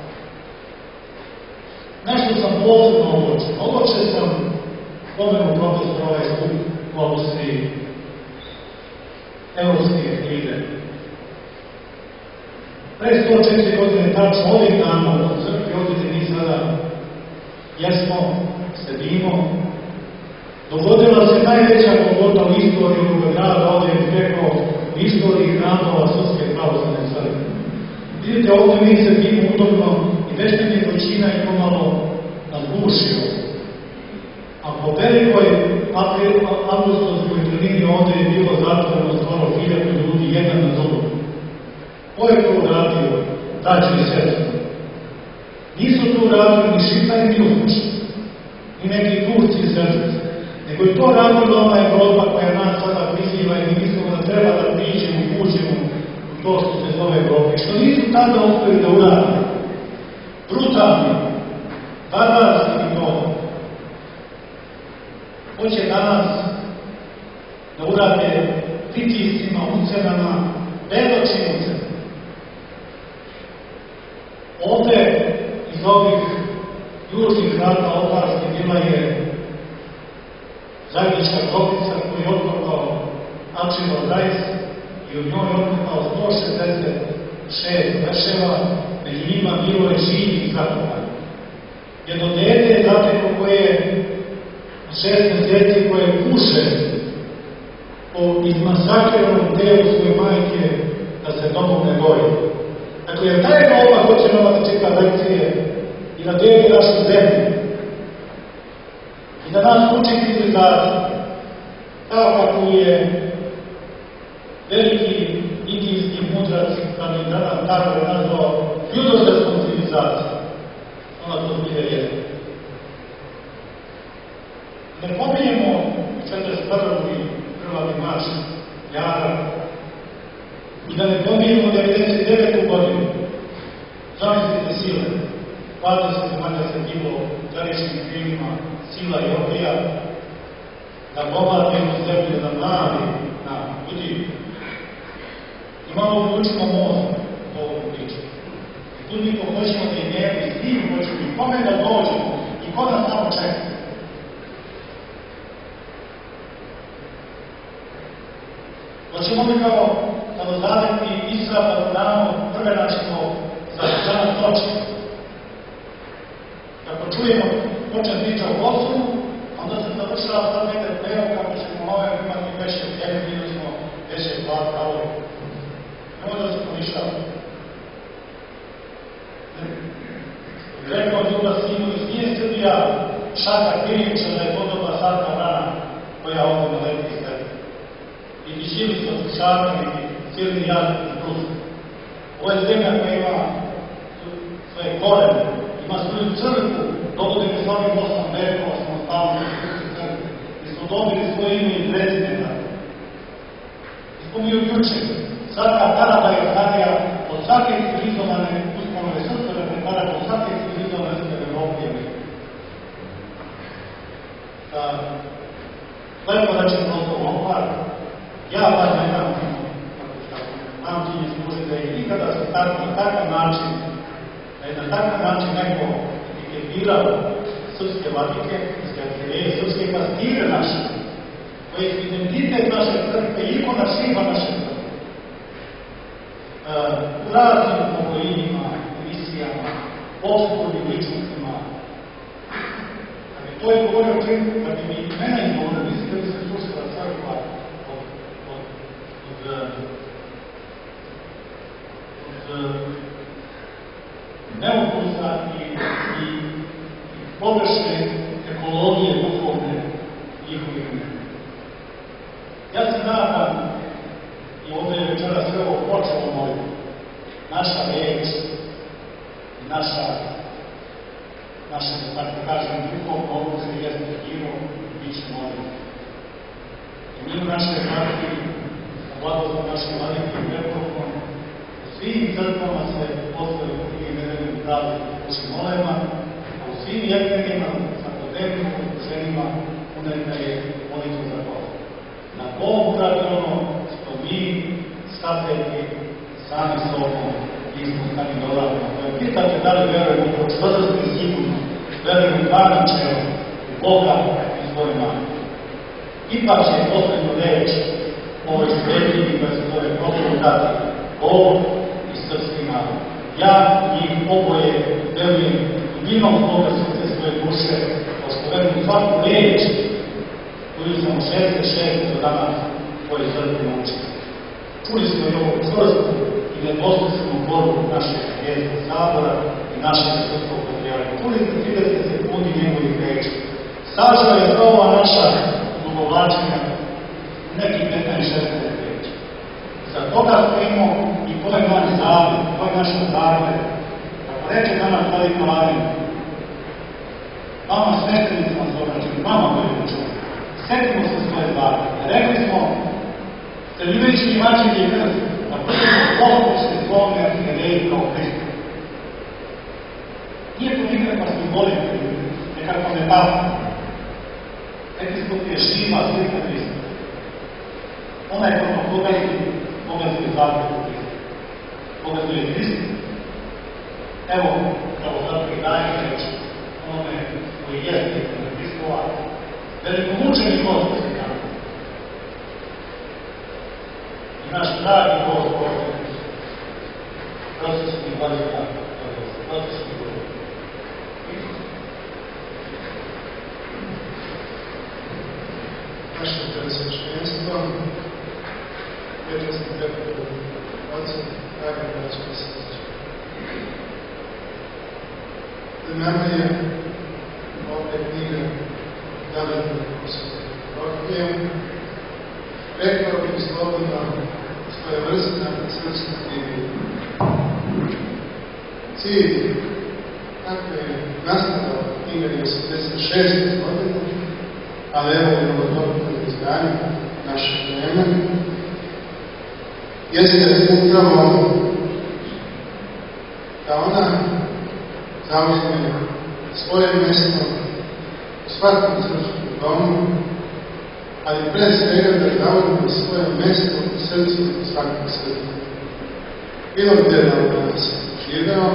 Nešto sam posebno odločen. Odločen sam pomenu profesora ovaj skup u Austriji, evropske krize. Pre sto četiri godine, tačno ovih dana u crkvi, ovdje gde mi sada jesmo, sedimo, dogodila se najveća pogoda u istoriji ovoga grada, ovdje je rekao, u istoriji hramova Srpske pravoslavne crkve. Vidite, ovdje mi sedimo udobno i već mi je vrućina i pomalo nas gušio. A po velikoj avgustovskoj trnini ovdje je bilo zatvoreno skoro hiljadu ljudi, jedan na drugom. Ko je to uradio? Braćo i sestre. Nisu to uradili ni Šiptari, ni Ustaši, ni neki Turci i Srbi, nego je to radila ona Evropa koja nas sada priziva i mi mislimo da treba da priđemo, uđemo u to što se zove Evropa. I što nisu tada uspeli da uradili? Brutalni, barbarski metodom. Hoće danas da urade pritiscima, ucenama, bedočnim ucenama. Ovde iz ovih južnih rata opasti bila je zajednička grobica koju je otkopao Arčibald Rajs i u njoj je otkopao sto šezdeset šest veševa, među njima bilo je živih zakopanja. Jedno dete je zateko koje je šest meseci koje puše po izmasakiranom telu svoje majke da se domom ne boji. Dakle, jer taj Evropa hoće nama da čita lekcije i da deli našu zemlju i da nas uči civilizaciju, kao kako je veliki indijski mudrac Rabindranath Tagore nazvao filozofskom civilizacijom. Ona to zbilja je. Ne pominjemo četrdeset prvi krvavi mač Jara i da ne pominjemo devedeset devetu godinu. Zamislite sile. dvadeset zemalja se bilo zarišnim krilima sila i opija da bombardujemo zemlju da mladi na ljudi. Imamo uključimo mozak u ovom priču. I tu mi hoćemo da imamo i s tim hoćemo i kome da dođemo i ko nas tamo čeka. Hoćemo li kao samozavetni Isra da damo prve načinko za danas noći? Kako čujemo počet priča o Kosovu, onda se završava sad nekaj preo kako ćemo ove imati veće zemlje, ili smo veće vlad pravo. Nemo da se poništava. Rekao Ljuba Simović, nije Srbija šaka Kirinča da je podobna sadna rana koja ovdje naleti iz sebe. I tišili smo slušavani cijeli jad iz Brusa. Ovo je zemlja koja ima svoje korene, ima svoju crkvu, dovodi me svaki osam vekova samostalno u Srpske crkve, gdje smo dobili svoje ime i prezimena. I smo mi od juče svaka parabarikadarija od svake civilizovane ustanove srpske reprezentacije, od svake civilizovane ustanove Evrope i Amerike. Lepo da će prosto Lompar, ja vas ne znam, pamćenje služi da je nikada se tako na takav način, da je na takav način neko etiketirao srpske vladike, srpske arhijereje, srpske pastire naše, koji su identitet naše crkve, ikona šiba naše crkve. U raznim pokojinima, emisijama, poslovnim ličnostima. To je govorio o čemu, kad bi mi mene izgovorio, mislim da bi se slušala crkva od, od, od, od neukusa i, i, i pogrešne ekologije duhovne njihovih imena. Ja se nadam, i ovdje je večera sve ovo počelo molim, naša reč i naša, naša, da tako kažem, duhovno obuze jeste živo i bit će molim. I mi u našoj partiji, sa blagoslov naše vladike i preporukom, u svim crkvama se postoje u knjige nedeljnih pravi našim molema, a u svim jeftenima, svakodnevnim udruženjima, uneta je molitva za Boga. Na Bogu radi ono što mi, sateti, sami sobom, nismo sami dolarno. Pitate da li verujemo u čvrsto i sigurno, verujemo u dva načela, u Boga i svoju majku. Ipak će poslednju reč ovoj svetljini koja se zove prošlo dati Bog i srpski narod. Ja njih oboje verujem dubinom svoga srca svoje duše, pošto verujem u svaku reč koju sam u šezdeset šeste do danas tvoje srce naučio. Čuli smo i ovu čvrstu i neposlušnu borbu našeg Svjetskog sabora i našeg srpskog patrijarha. Čuli ste trideset sekundi njegovih reči. Sažao je sva ova naša dugovlačenja nekih petnaest šesnaest reči. Za toga stojimo i to je naš zavod, to je naša zavod. Kako reče danas Velika Larin, vama sveštenicima se obraćaju, vama koji je učinu. Sjetimo se svoje zavode. Rekli smo, crljiveći i mačini je krst, da budemo poslušni svome arhijereji kao Hristo. Nije to nikakva simbolika, nekakva metafora. Episkop je živa slika Hrista. Ona je kako pogazi, pogazuje zapravo Hrista. Pogazuje Hrista. Evo, kao zato i daje reći onome koji jeste na Hristova, velikomučeni Gospod se kaže. I naš dragi Gospod, prosječni vladika, prosječni Gospod. Naše presveštenstvo, vječnosti preporu, Otca, dragi braći i sestre. Pred nama je ovdje knjiga Dalje Gospodine Proklijem, rekao bih slobodno svoje vrsta srpska knjiga. Cilj, kako je nastala knjiga je osamdeset šeste godine, ali evo je novodobno izdanje naše vreme, jeste upravo da ona zauzme svoje mjesto u svakom srpskom domu, ali pre svega da zauzme svoje mjesto u srcu svakog Srba. Bilo gdje da danas živeo,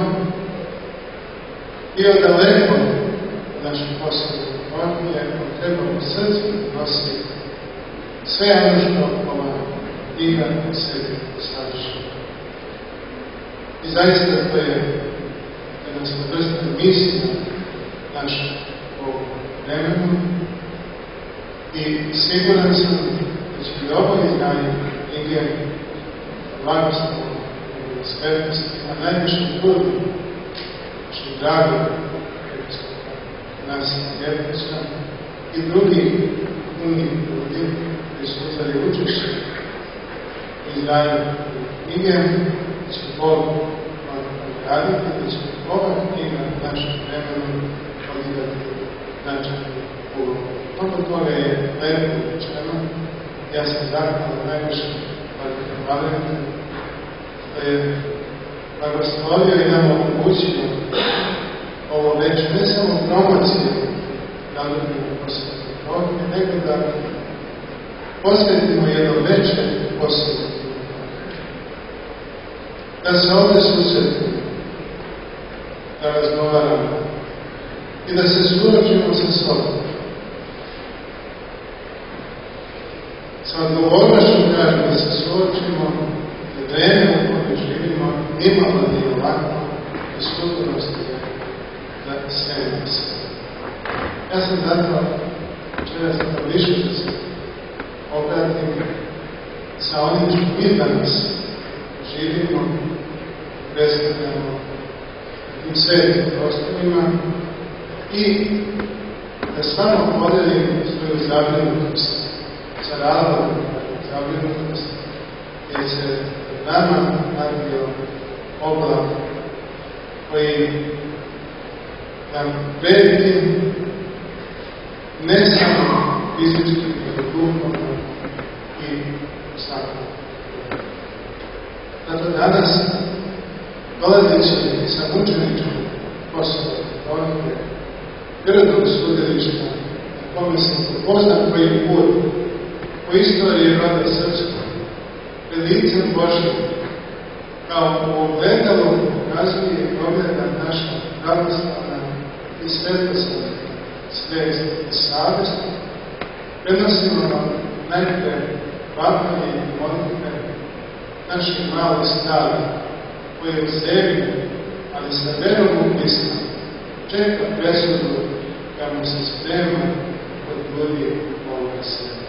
bio daleko od naših poslova Bogorodije, on treba u srcu nosi sve ono što ova knjiga u sebi sadrži. I zaista to je jedna vrsta misija našeg ovog vremena i siguran sam da će i ovo izdanje knjige blagoslova i svetnosti, a najviše trudu našeg dragog episkopa Nasija Ljepovića i drugih umnih ljudi koji su uzeli učešće u izdanju knjige, da će Bog raditi, da će ova knjiga našem vremenu odigrati značajnu ulogu. Oko toga je lepo rečeno, ja sam zahvalan najviše Vladika Valeriku što je blagoslovio i nam omogućio ovo već ne samo promocije nadobnog posveta, nego da posvetimo jedno veće posveta. Da se ovdje susretimo, da razgovaramo i da se suočimo sa sobom. Sa odgovornošću kažem da se suočimo, da vreme u kojem živimo nimalo nije ovako i sudbonosti da sremimo se. Ja sam zato večeras sam više da se obratim sa onim što mi danas živimo, predstavljamo tim svetim prostorima i da stvarno podelim svoju zabrinutost sa razlogom zabrinutost, jer se nama nadvio oblak koji nam preti ne samo fizički, nego duhovno i svakako. Zato danas, dolazeći sa mučeničkom poslom, ovdje, grdog sudilišta, na kome sam poznat koji put, po istoriji roda srpstva, pred licem Božim, kao u ogledalu pokazuje i progleda naša pravoslavna i svetoslavna svijest i savjest, prenosimo vam najpre vapanje i modlitve naših malih stvari, koje u sebi, ali sa verom upisna, čeka presudu kada mu se sprema od ljudi ovoga sveta.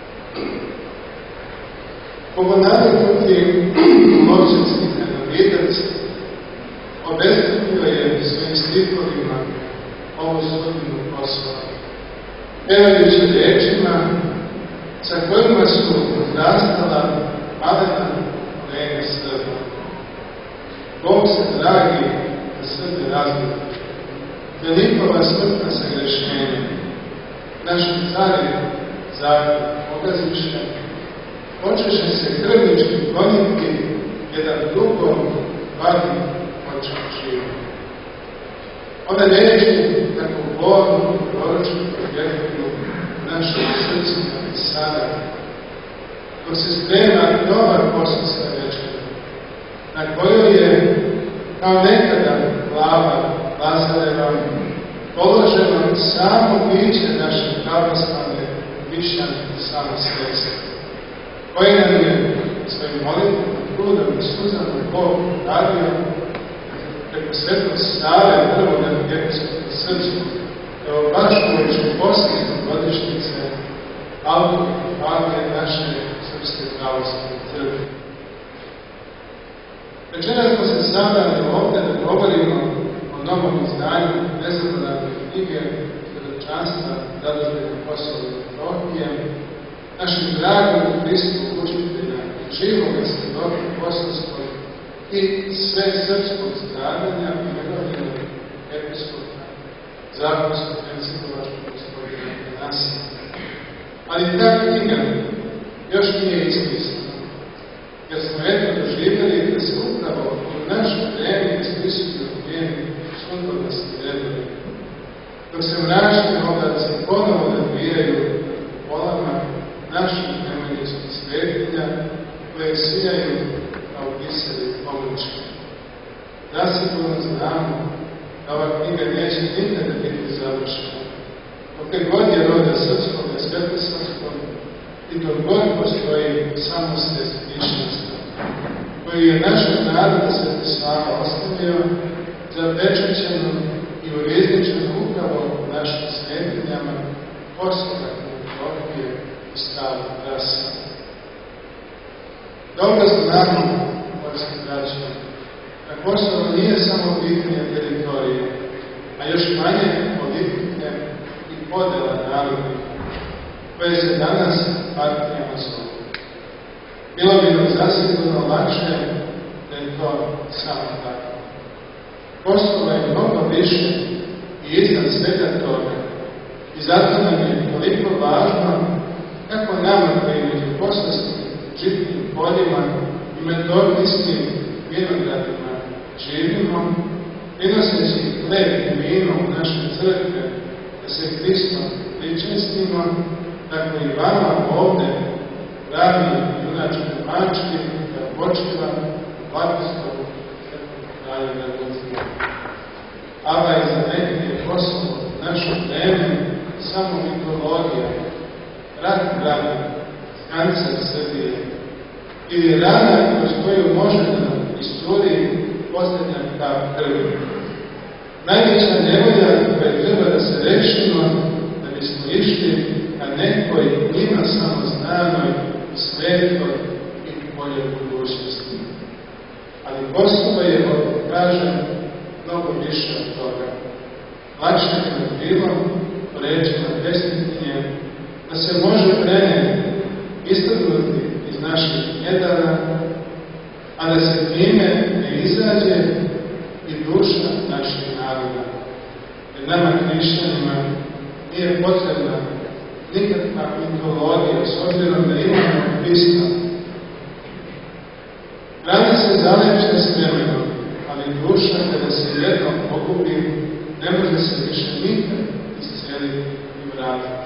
Pogodari protiv Lovčinski crnovidac obezbedio je svojim stihovima ovu sudbinu poslova, pevajući rečima sa kojima su odrastala Alena kolega Srba. Bog se dragi da Srbe razgleda, da njihova smrtna sagrešenja, naši cari zakon ogaziše, počeše se krvnički goniti jedan drugom vadi očem živom. Ove reči, tako borno i proročno povjeruju u našem srcima i sada, dok se sprema nova kosovska večera, na kojoj je, kao nekada glava Lazareva, položeno samo biće naše pravoslavne višane samosvijesti, koje nam je svojim molitvom, trudom i suzama Bog radio preko svetog Save, prvog episkopa srpskog, evo baš uoči posljednje godišnjice autokefalije naše srpske pravoslavne crkve. Večeras smo se sabrali ovdje da govorimo o novom izdanju nezaboravne knjige svjedočanstva Radoždelja Kosova i Metohije, našim dragom Hristu učitelja, živoga svjedoka kosovskog i sve srpskog stradanja i njegovog episkopa, zakonskog enciklovačkog gospodina Atanasija. Ali ta knjiga još nije ispisana, jer smo eto doživjeli da se upravo u naše vreme ispisuju njeni sudbonosni redovi, dok se mračni oblaci ponovo nadvijaju polama naših evangelskih svetinja, koje sijaju kao biseri oblačke. Zasigurno znamo da ova knjiga neće nikada biti završena. Dok god je roda srpskog i svetosavskog i dok god postoji samosvijest višinstva, koju je našeg naroda Sveti Sava ostavio, zapečaćeno i urizničeno upravo u našim svetinjama Kosova i Metohije i Starog rasa. Dobro znamo, morski braća, da Kosovo nije samo pitanje teritorije, a još manje politike i podela naroda, koje se danas partijama zovu. Bilo bi nam zasigurno lakše da je to samo tako. Kosovo je mnogo više i iznad svega toga i zato nam je toliko važno kako nama koji među kosovskim žitnim poljima i metodijskim vinogradima živimo, prinoseći hleb i vino u naše crkve, da se Hristom pričestimo, tako i vama ovde, dragi junački mački, da počiva blagoslov Kraljeva Ljudstva. Ava je za neke posao našu vreme samo mitologija, rat brana, kancer Srbije, ili rana kroz koju može da iscuri posljednja kap krvi. Najveća nevolja koja treba da se rešimo, da bismo išli ka nekoj njima samo znanoj, svetoj i boljoj budućnosti. Ali Kosovo je, kažem, mnogo više od toga. Lakše je na bilo, po rečima pesnikinje, da se može preneti, istrgnuti iz naših jedara, a da se time ne izađe i duša naših naroda. Jer nama, hrišćanima, nije potrebna nikakva mitologija, s obzirom da imamo Hrista. Rana se zalepša s vremenom, ali duša kada se jednom pogubi, ne može se više nikad isceliti i vratiti.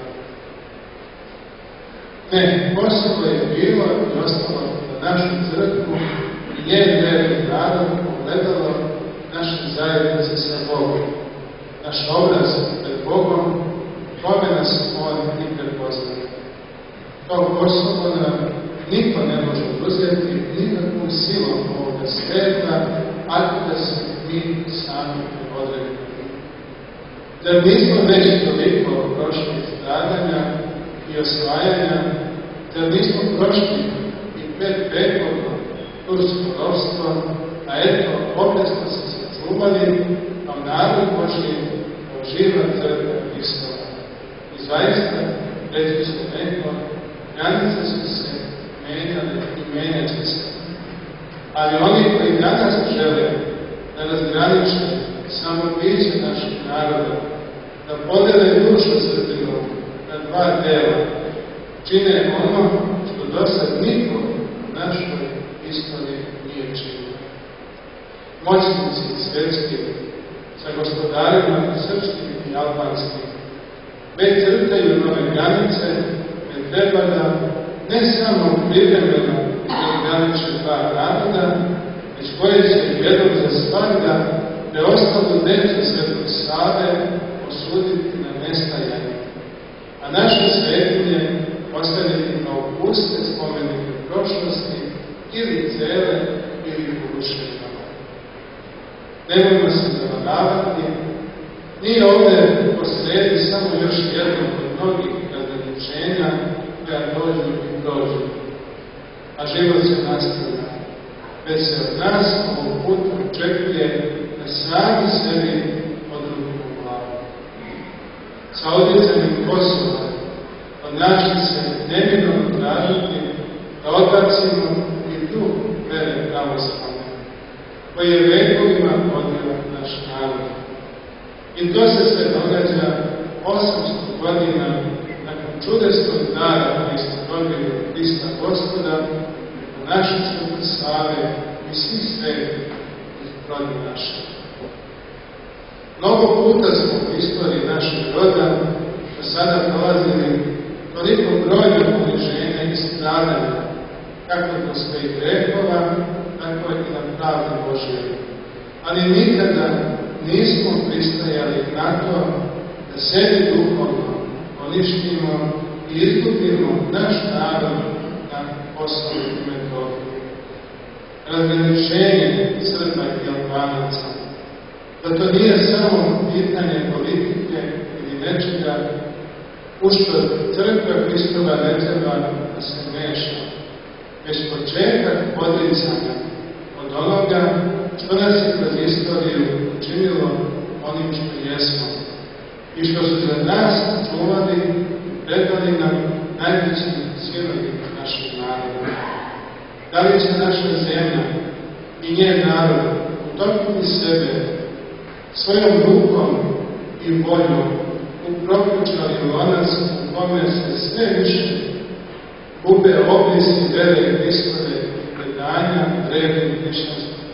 Ne, Kosovo je bilo i ostalo na našu crkvu i njen verni narod pogledalo naše zajednice sa Bogom. Naš obraz pred Bogom, kome nas On i prepoznati. To Kosovo nam niko ne može uzeti nikakvom silom ovoga sveta, ako da se mi sami odrekli. Da nismo već toliko prošli stradanja i osvajanja, da nismo prošli i pet vekovno tursko ropstvo, a eto, opet smo se sačuvali, kao narod Božji, kao živa crkva Hristova. I zaista, reći se neko, granice su se menjale i menjat će se. Ali oni koji danas žele da razgraniče samo biće naših naroda, da podele dušu Srbinu na dva dela, čine ono što do sad niko u našoj istoriji nije činio. Moćnici svetski sa gospodarima srpskim i albanskim već crtaju nove granice, ne treba da ne samo privremeno razgraniče dva naroda, već koje će jednom za svakda preostalu decu Svetog Save osuditi na nestajanje, a naše svetinje ostaviti na opuste spomenike prošlosti ili cele ili porušenjama. Nemojmo se zavaravati, nije ovde posredi samo još jedno od mnogih razgraničenja koja dođu i prođu, a život se nastavlja, već se od nas ovog puta očekuje da sami sebi odruku glavu. Sa odjecanjem Kosova od naših se neminovno tražiti da odbacimo i duh vere pravoslavne, koji je vekovima odnio naš narod. I to se sve događa osamsto godina nakon čudesnog dara koji smo dobili od Hrista Gospoda, u naše Svete Save i svih svetih iz rodi naše. Mnogo puta smo u istoriji našeg roda do sada prolazili toliko brojne poniženja i stradanja, kako do svojih grehova, tako i na pravde Božje. Ali nikada nismo pristajali na to da sebi duhovno poništimo i izgubimo naš narod na Kosovu i Metohiji. Razgraničenje Srba i Albanaca, da to nije samo pitanje politike ili nečega, u što crkva Hristova ne treba da se meša, već početak odricanja od onoga što nas je kroz istoriju učinilo onim što jesmo i što su za nas čuvali i predali nam najveći sinovi našeg naroda. Da li će naša zemlja i njen narod utopiti sebe svojom rukom i voljom u proključali lonac u kome se sve više gube oblisi vere Hristove i predanja drevnih hrišćanskih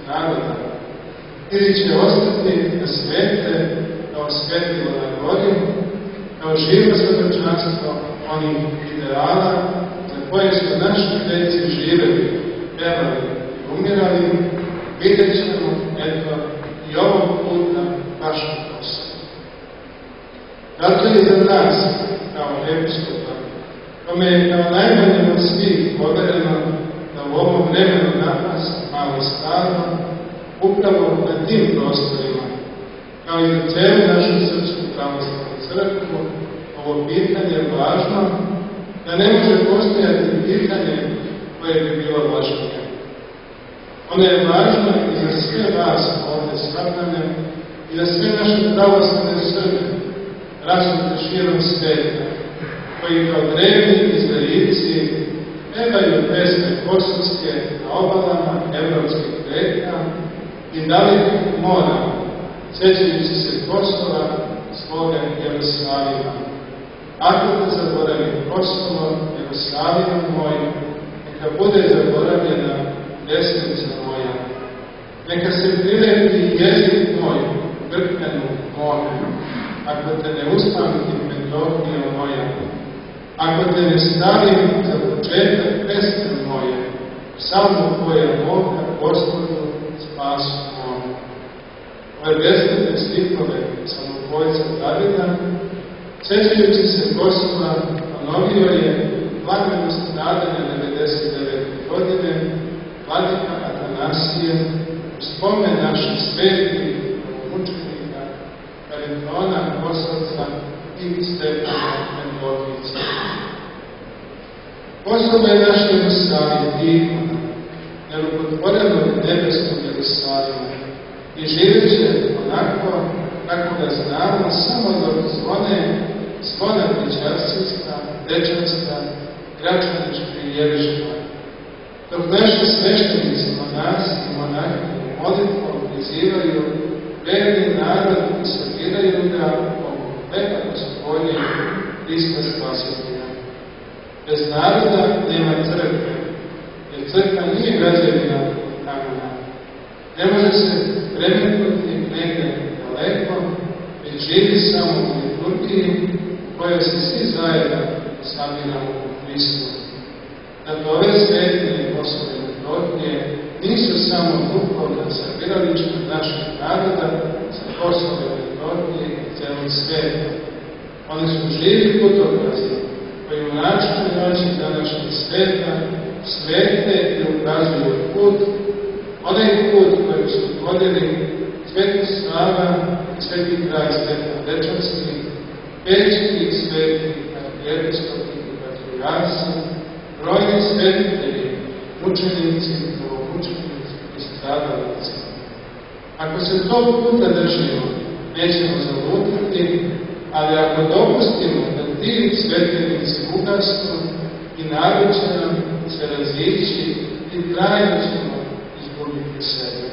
naroda, ili će ostati da svete kao svetilo na gori, kao živo svedočanstvo onih ideala za koje su naši preci živeli, pevali i umirali, vidjet ćemo, eto, i ovog puta vašu posao. Zato je za nas, kao episkopa, kome je kao najmanje od svih povereno da u ovom vremenu danas, malo i stvarno, upravo na tim prostorima, kao i za celu našu Srpsku pravoslavnu crkvu, ovo pitanje je važno, da ne može postojati pitanje koje bi bilo važnije. Ono je važno i za sve vas ovdje sabrane i za sve naše pravoslavne Srbe, rasute širom sveta, koji kao drevni izverici pevaju pesme kosovske na obalama evropskih reka i dalekih mora, sjećajući se Kosova, svoga Jerusavima. Ako te zaboravi Kosovo, Jerusavima moj, neka bude zaboravljena desnica moja. Neka se prileti jezik moj, grkljanu more, ako te ne uspamti Metohija moja. Ako te ne stavim za početak pesme moje, psalmu koja moga Gospodu spasu mogu. Ove besledne stihove samopojca Davida, sjećajući se Kosova, ponovio je blagano stradanje devedeset devete godine vladika Atanasije u spomen naših svetih mučenika Karitona Kosovca i Stefana Metohijića. Kosovo je naš Jerusalim, tiho, nerukotvoreno nebeskom Jerusalima i živjet će onako kako ga znamo samo dok zvone zvona pričastica, dečanska, gračanička i jeviška. Dok naši sveštenici, monasi i monahini molitvom prizivaju verni narod i sabiraju ga oko veka Gospodnje Hrista Spasitelja. Bez naroda nema crkve, jer crkva nije građevina kamena. Ne može se premetnuti negdje daleko, već živi samo u liturgiji u kojoj se svi zajedno sabiramo u Hristu. Zato ove svetinje Kosova i Metohije nisu samo duhovna sabirališta našeg naroda sa Kosova i Metohije i celog sveta. Oni su živi putokazi koji u načinu noći današnjeg sveta svete i ukazuju put, onaj put koji su vodili Sveti Sava i Sveti kraj Stefan Dečanski, pećki sveti arhijepiskopi i patrijarsi, brojni svetitelji, mučenici, novomučenici i stradalnici. Ako se tog puta držimo, nećemo zalutati, ali ako dopustimo da ti svetlenici ugasnu i narod će nam se razići i trajno ćemo izgubiti sebe.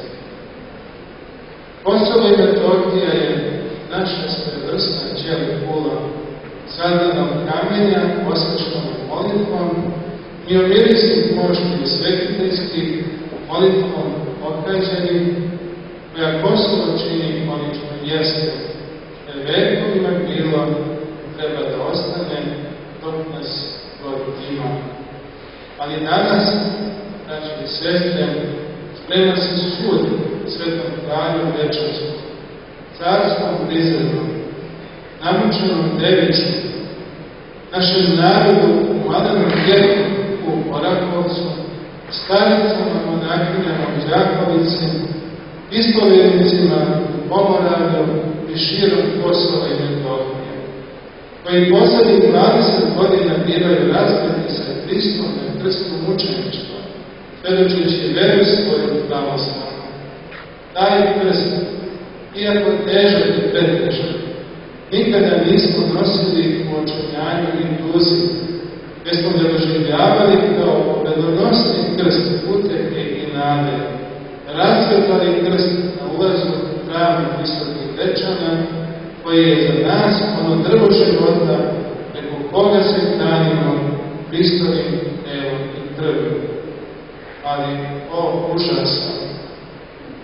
Kosovo i Metohija je naša svevrsna ćelija kula, sadana od kamenja, osvećenom molitvom i omirisnih mošti i svetiteljskih molitvom okađenih, koja Kosovo čini olično jeste, jer vekovima bilo treba da ostane dok nas God ima. Ali danas, braćo i sestre, sprema se sud Svetom kralju večerskom, carstvom prizemnom, namučenom devičkom, našem narodu u Mladenom Vjeku u Orahovcu, staricama, monahinjama u Đakovici, ispovjednicima u Pomoravlju i širom Kosova i Metohije, koji poslednjih dvadeset godina bivaju razgrati sa Hristom na krstu mučeništva, svedočujući veru svoju pravoslavnu. Taj krst, iako težak i pretežak, nikada nismo nosili u očunjanju i tuzi, već smo ga doživljavali kao pobedonosni krst uteke i nade, razsvetlali krst na ulazu u hram Hristovih Dečana, koji je za nas ono drvo života preko koga se hranimo Hristovim telom i krvim. Ali, o užasno,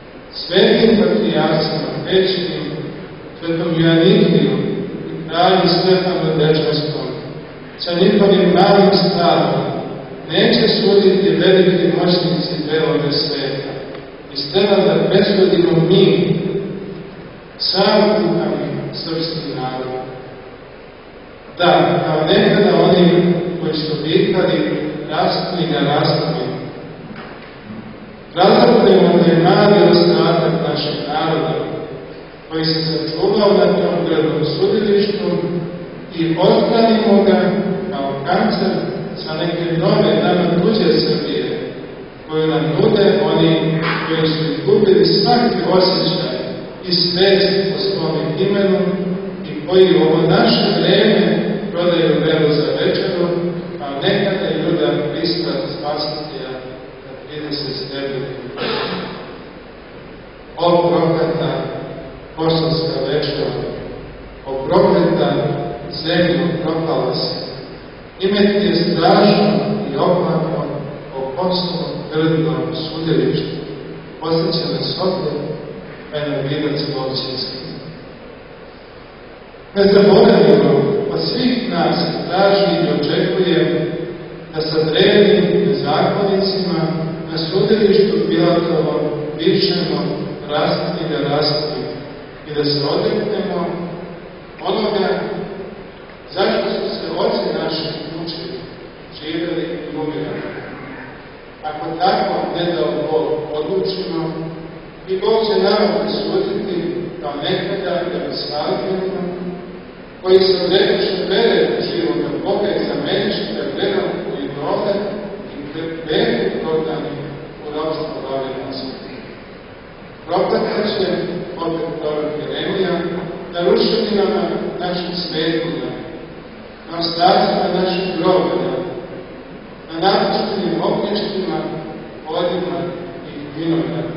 svetim patrijarcima većnim, svetom Joannikijom i kraljem Stefanom Dečarskom, sa njihovim malim stradom, neće suditi veliki moćnici beloga sveta. I treba da presudimo mi, sam kukami srpski narod. Da, kao nekada oni koji su vikali rastni ga rastni, razapnemo da je mali ostatak našeg naroda, koji se sačuvao na tom gradom sudilištu i odstranimo ga kao kancer sa neke nove, nama tuđe Srbije, koju nam nude oni koji su izgubili svaki osjećaj i svest po svom imenu i koji u ovo naše vreme prodaju veru za večeru, a nekada i ljuda Hrista spasitelja na trideset stepeni. O prokleta kosovska večera, o prokleta zemlju propala se, ime ti je strašno i opako o Kosovo grdnom sudilištu, posjeća nas opet Enovidac Lovćinski. Ne zaboravimo, od svih nas traži i očekuje da sa drevnim nezakonicima na sudilištu Pilatovom pišemo rasti ga rasti i da se odreknemo onoga zašto su se oci naši učili, živjeli i umirali. Ako tako ne da Bog odlučimo, i Bog će nama presuditi kao nekada Jerusalimima, koji se odreknuše vere u živoga Boga i zameniše ga verom u idole i prevedu prognanih u ropstvo Vavilonsko. Prokletat će, opet prorok Jeremija, na ruševinama naših svetinja, na ostacima naših grobova, na napuštenim ognjištima, vodima i vinogradima.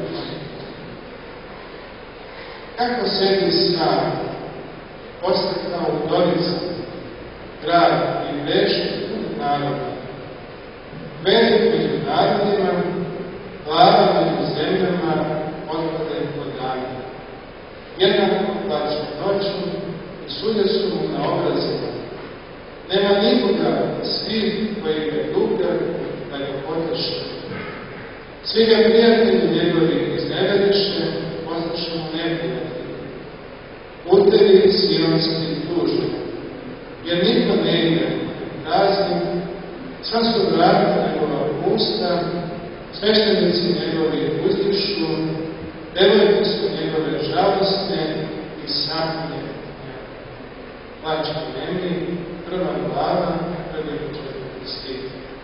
Kako sedi sam, postakao udovica, grad i grešni naroda, velik među narodima, glava među zemljama, otpade od dana. Jednako plaće noću i sude su mu na obrazima. Nema nikoga svih koji ga ljublja da ga poteše. Svi ga prijatelji njegovi izneveriše, postaše mu neprijatelji. Putevi sionski tužni, jer niko ne ide prazni, sva su vrata njegova usta, sveštenici njegovi uzdišu, devojke su njegove žalostne i samlje. Plače nemi, prva glava, prvi početak stih.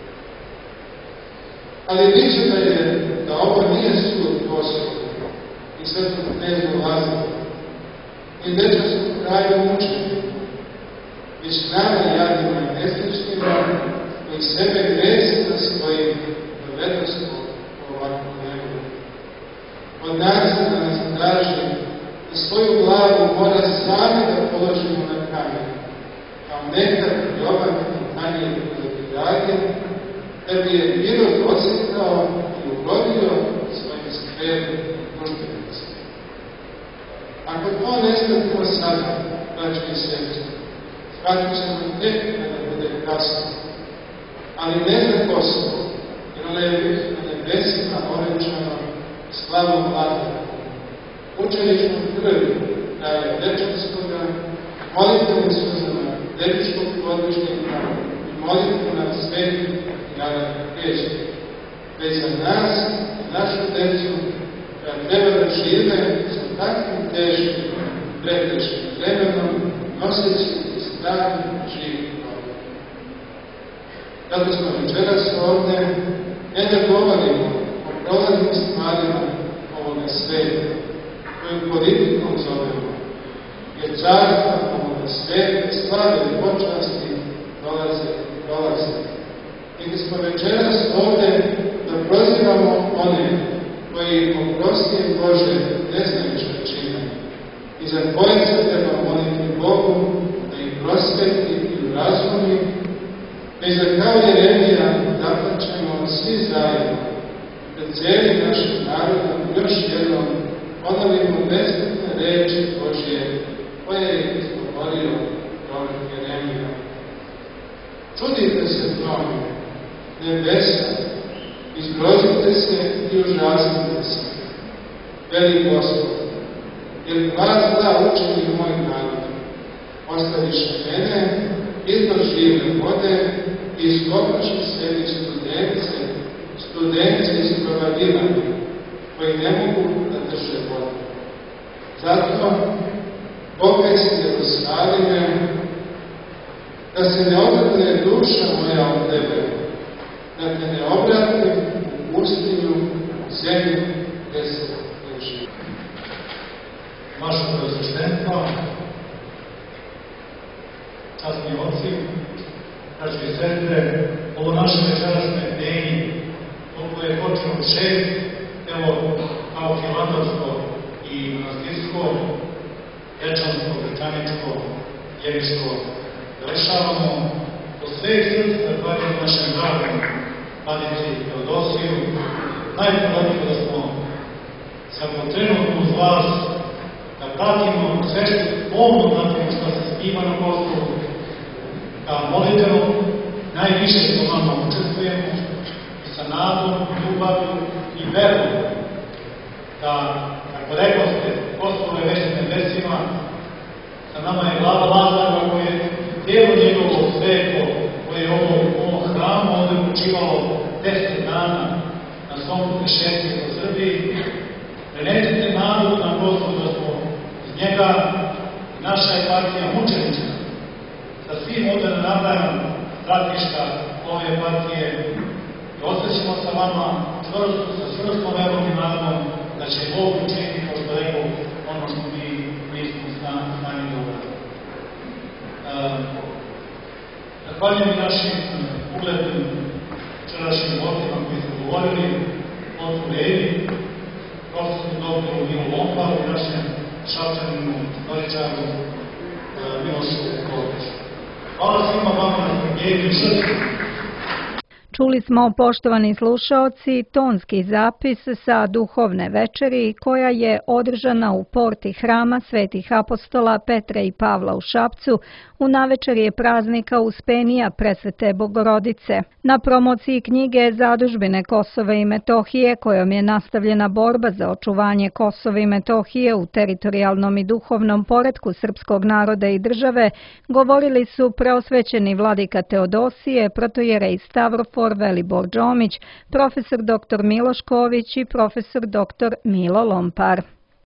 Ali vidite da je, da ovo nije sud Kosovo i svetom knezu Lazaru, i Dečarskom kraju mučenja, već nama jadima i nesrećnima, koji sebe gresi za svojim dovedostvom ovakvu nebu. Od nas da nas traži da svoju glavu mora sami da položimo na kamen, kao nekad Jovan i Tanjir Zavidalje, da bi je Irod osjetao i urodio svojim skrevom društvenicima. Ako to ne stavimo sada, braći i sestri, shvatit ćemo tek kada bude kasno. Ali ne za Kosovo, jer ona je na nebesima ovenčano slavom Vladara. Učeničnom krvi kraja Dečarskoga, molitvom suzama Devičkog podvižnika i molitvom nad svetim Jana Krešća, već za nas i našu decu, koja treba da žive sa takvim teškim, preteškim vremenom, noseći stran živih novih. Zato smo večeras ovdje, ne da govorimo o prolaznim stvarima ovoga sveta, koju politikom zovemo, jer carstva ovoga sveta, slave i počasti dolaze i dolaze. I da smo večeras ovdje da prozivamo one koji oprostijem Bože ne znaju što čine. I za koje se treba moliti Bogu da ih prosveti i urazumi, već da kao Jeremija zaplačemo svi zajedno pred cijelim našim narodom još jednom ponovimo besplatne reči Božje koje je izgovorio prorok Jeremija. Čudite se tome, nebesa, izgrozite se i užasnite se, veli Gospod, jer glas da učini moj narod. Ostaviše mene, izdor žive vode i iskopaše sebi studence, studence isprovadivani, koji ne mogu da drže vodu. Zato, pokaj se Jerusalime, da se ne obrne duša moja od tebe, da te ne obratim u pustinju, u zemlju, gde se ne živi. Vaše preosveštenstvo, časni oci, braćo i sestre, ovo naše večerašnje bdenje, koliko je počelo u šest, evo, kao hilandovsko i monastirsko, večansko, grčaničko, jeviško, završavamo po sve srce zahvaljujemo našem dragom vladici Teodosiju. Najporadimo da smo samo trenutno uz vas, da pratimo sve što pomno pratimo što se snima na Kosovu, da molitevno najviše što vama učestvujemo i sa nadom, ljubavlju i verom da, kako rekao ste, Kosovo je već na nebesima, sa nama je glava Lazarova koje je tijelo njegovo svetlo, koje je ovo u ovom hramu ovdje učivalo deset dana na svom putešetstvu po Srbiji. Prenesite narodu na Kosovu da smo iz njega, naša je partija mučenička, sa svim ovdje da nabrajam stratišta ove partije i ostaćemo sa vama čvrsto, sa čvrstom verom i nadom da će Bog učiniti, kao što rekao, ono što mi nismo znani da uradimo. Zahvaljujem i našim uglednim včerašnjim gostima koji su govorili o Tuleji, profesoru doktoru Milu Lomparu i našem šapčaninu istoričaru Milošu Koviću. Hvala svima vama na strpljenju i žrtvi. Čuli smo, poštovani slušaoci, tonski zapis sa duhovne večeri koja je održana u porti hrama svetih apostola Petra i Pavla u Šapcu u navečerje praznika Uspenija Presvete Bogorodice. Na promociji knjige Zadužbine Kosova i Metohije, kojom je nastavljena borba za očuvanje Kosova i Metohije u teritorijalnom i duhovnom poretku srpskog naroda i države, govorili su preosvećeni vladika Teodosije, protojerej Stavrofor Velibor Đomić, profesor doktor Miloš Ković i profesor doktor Milo Lompar.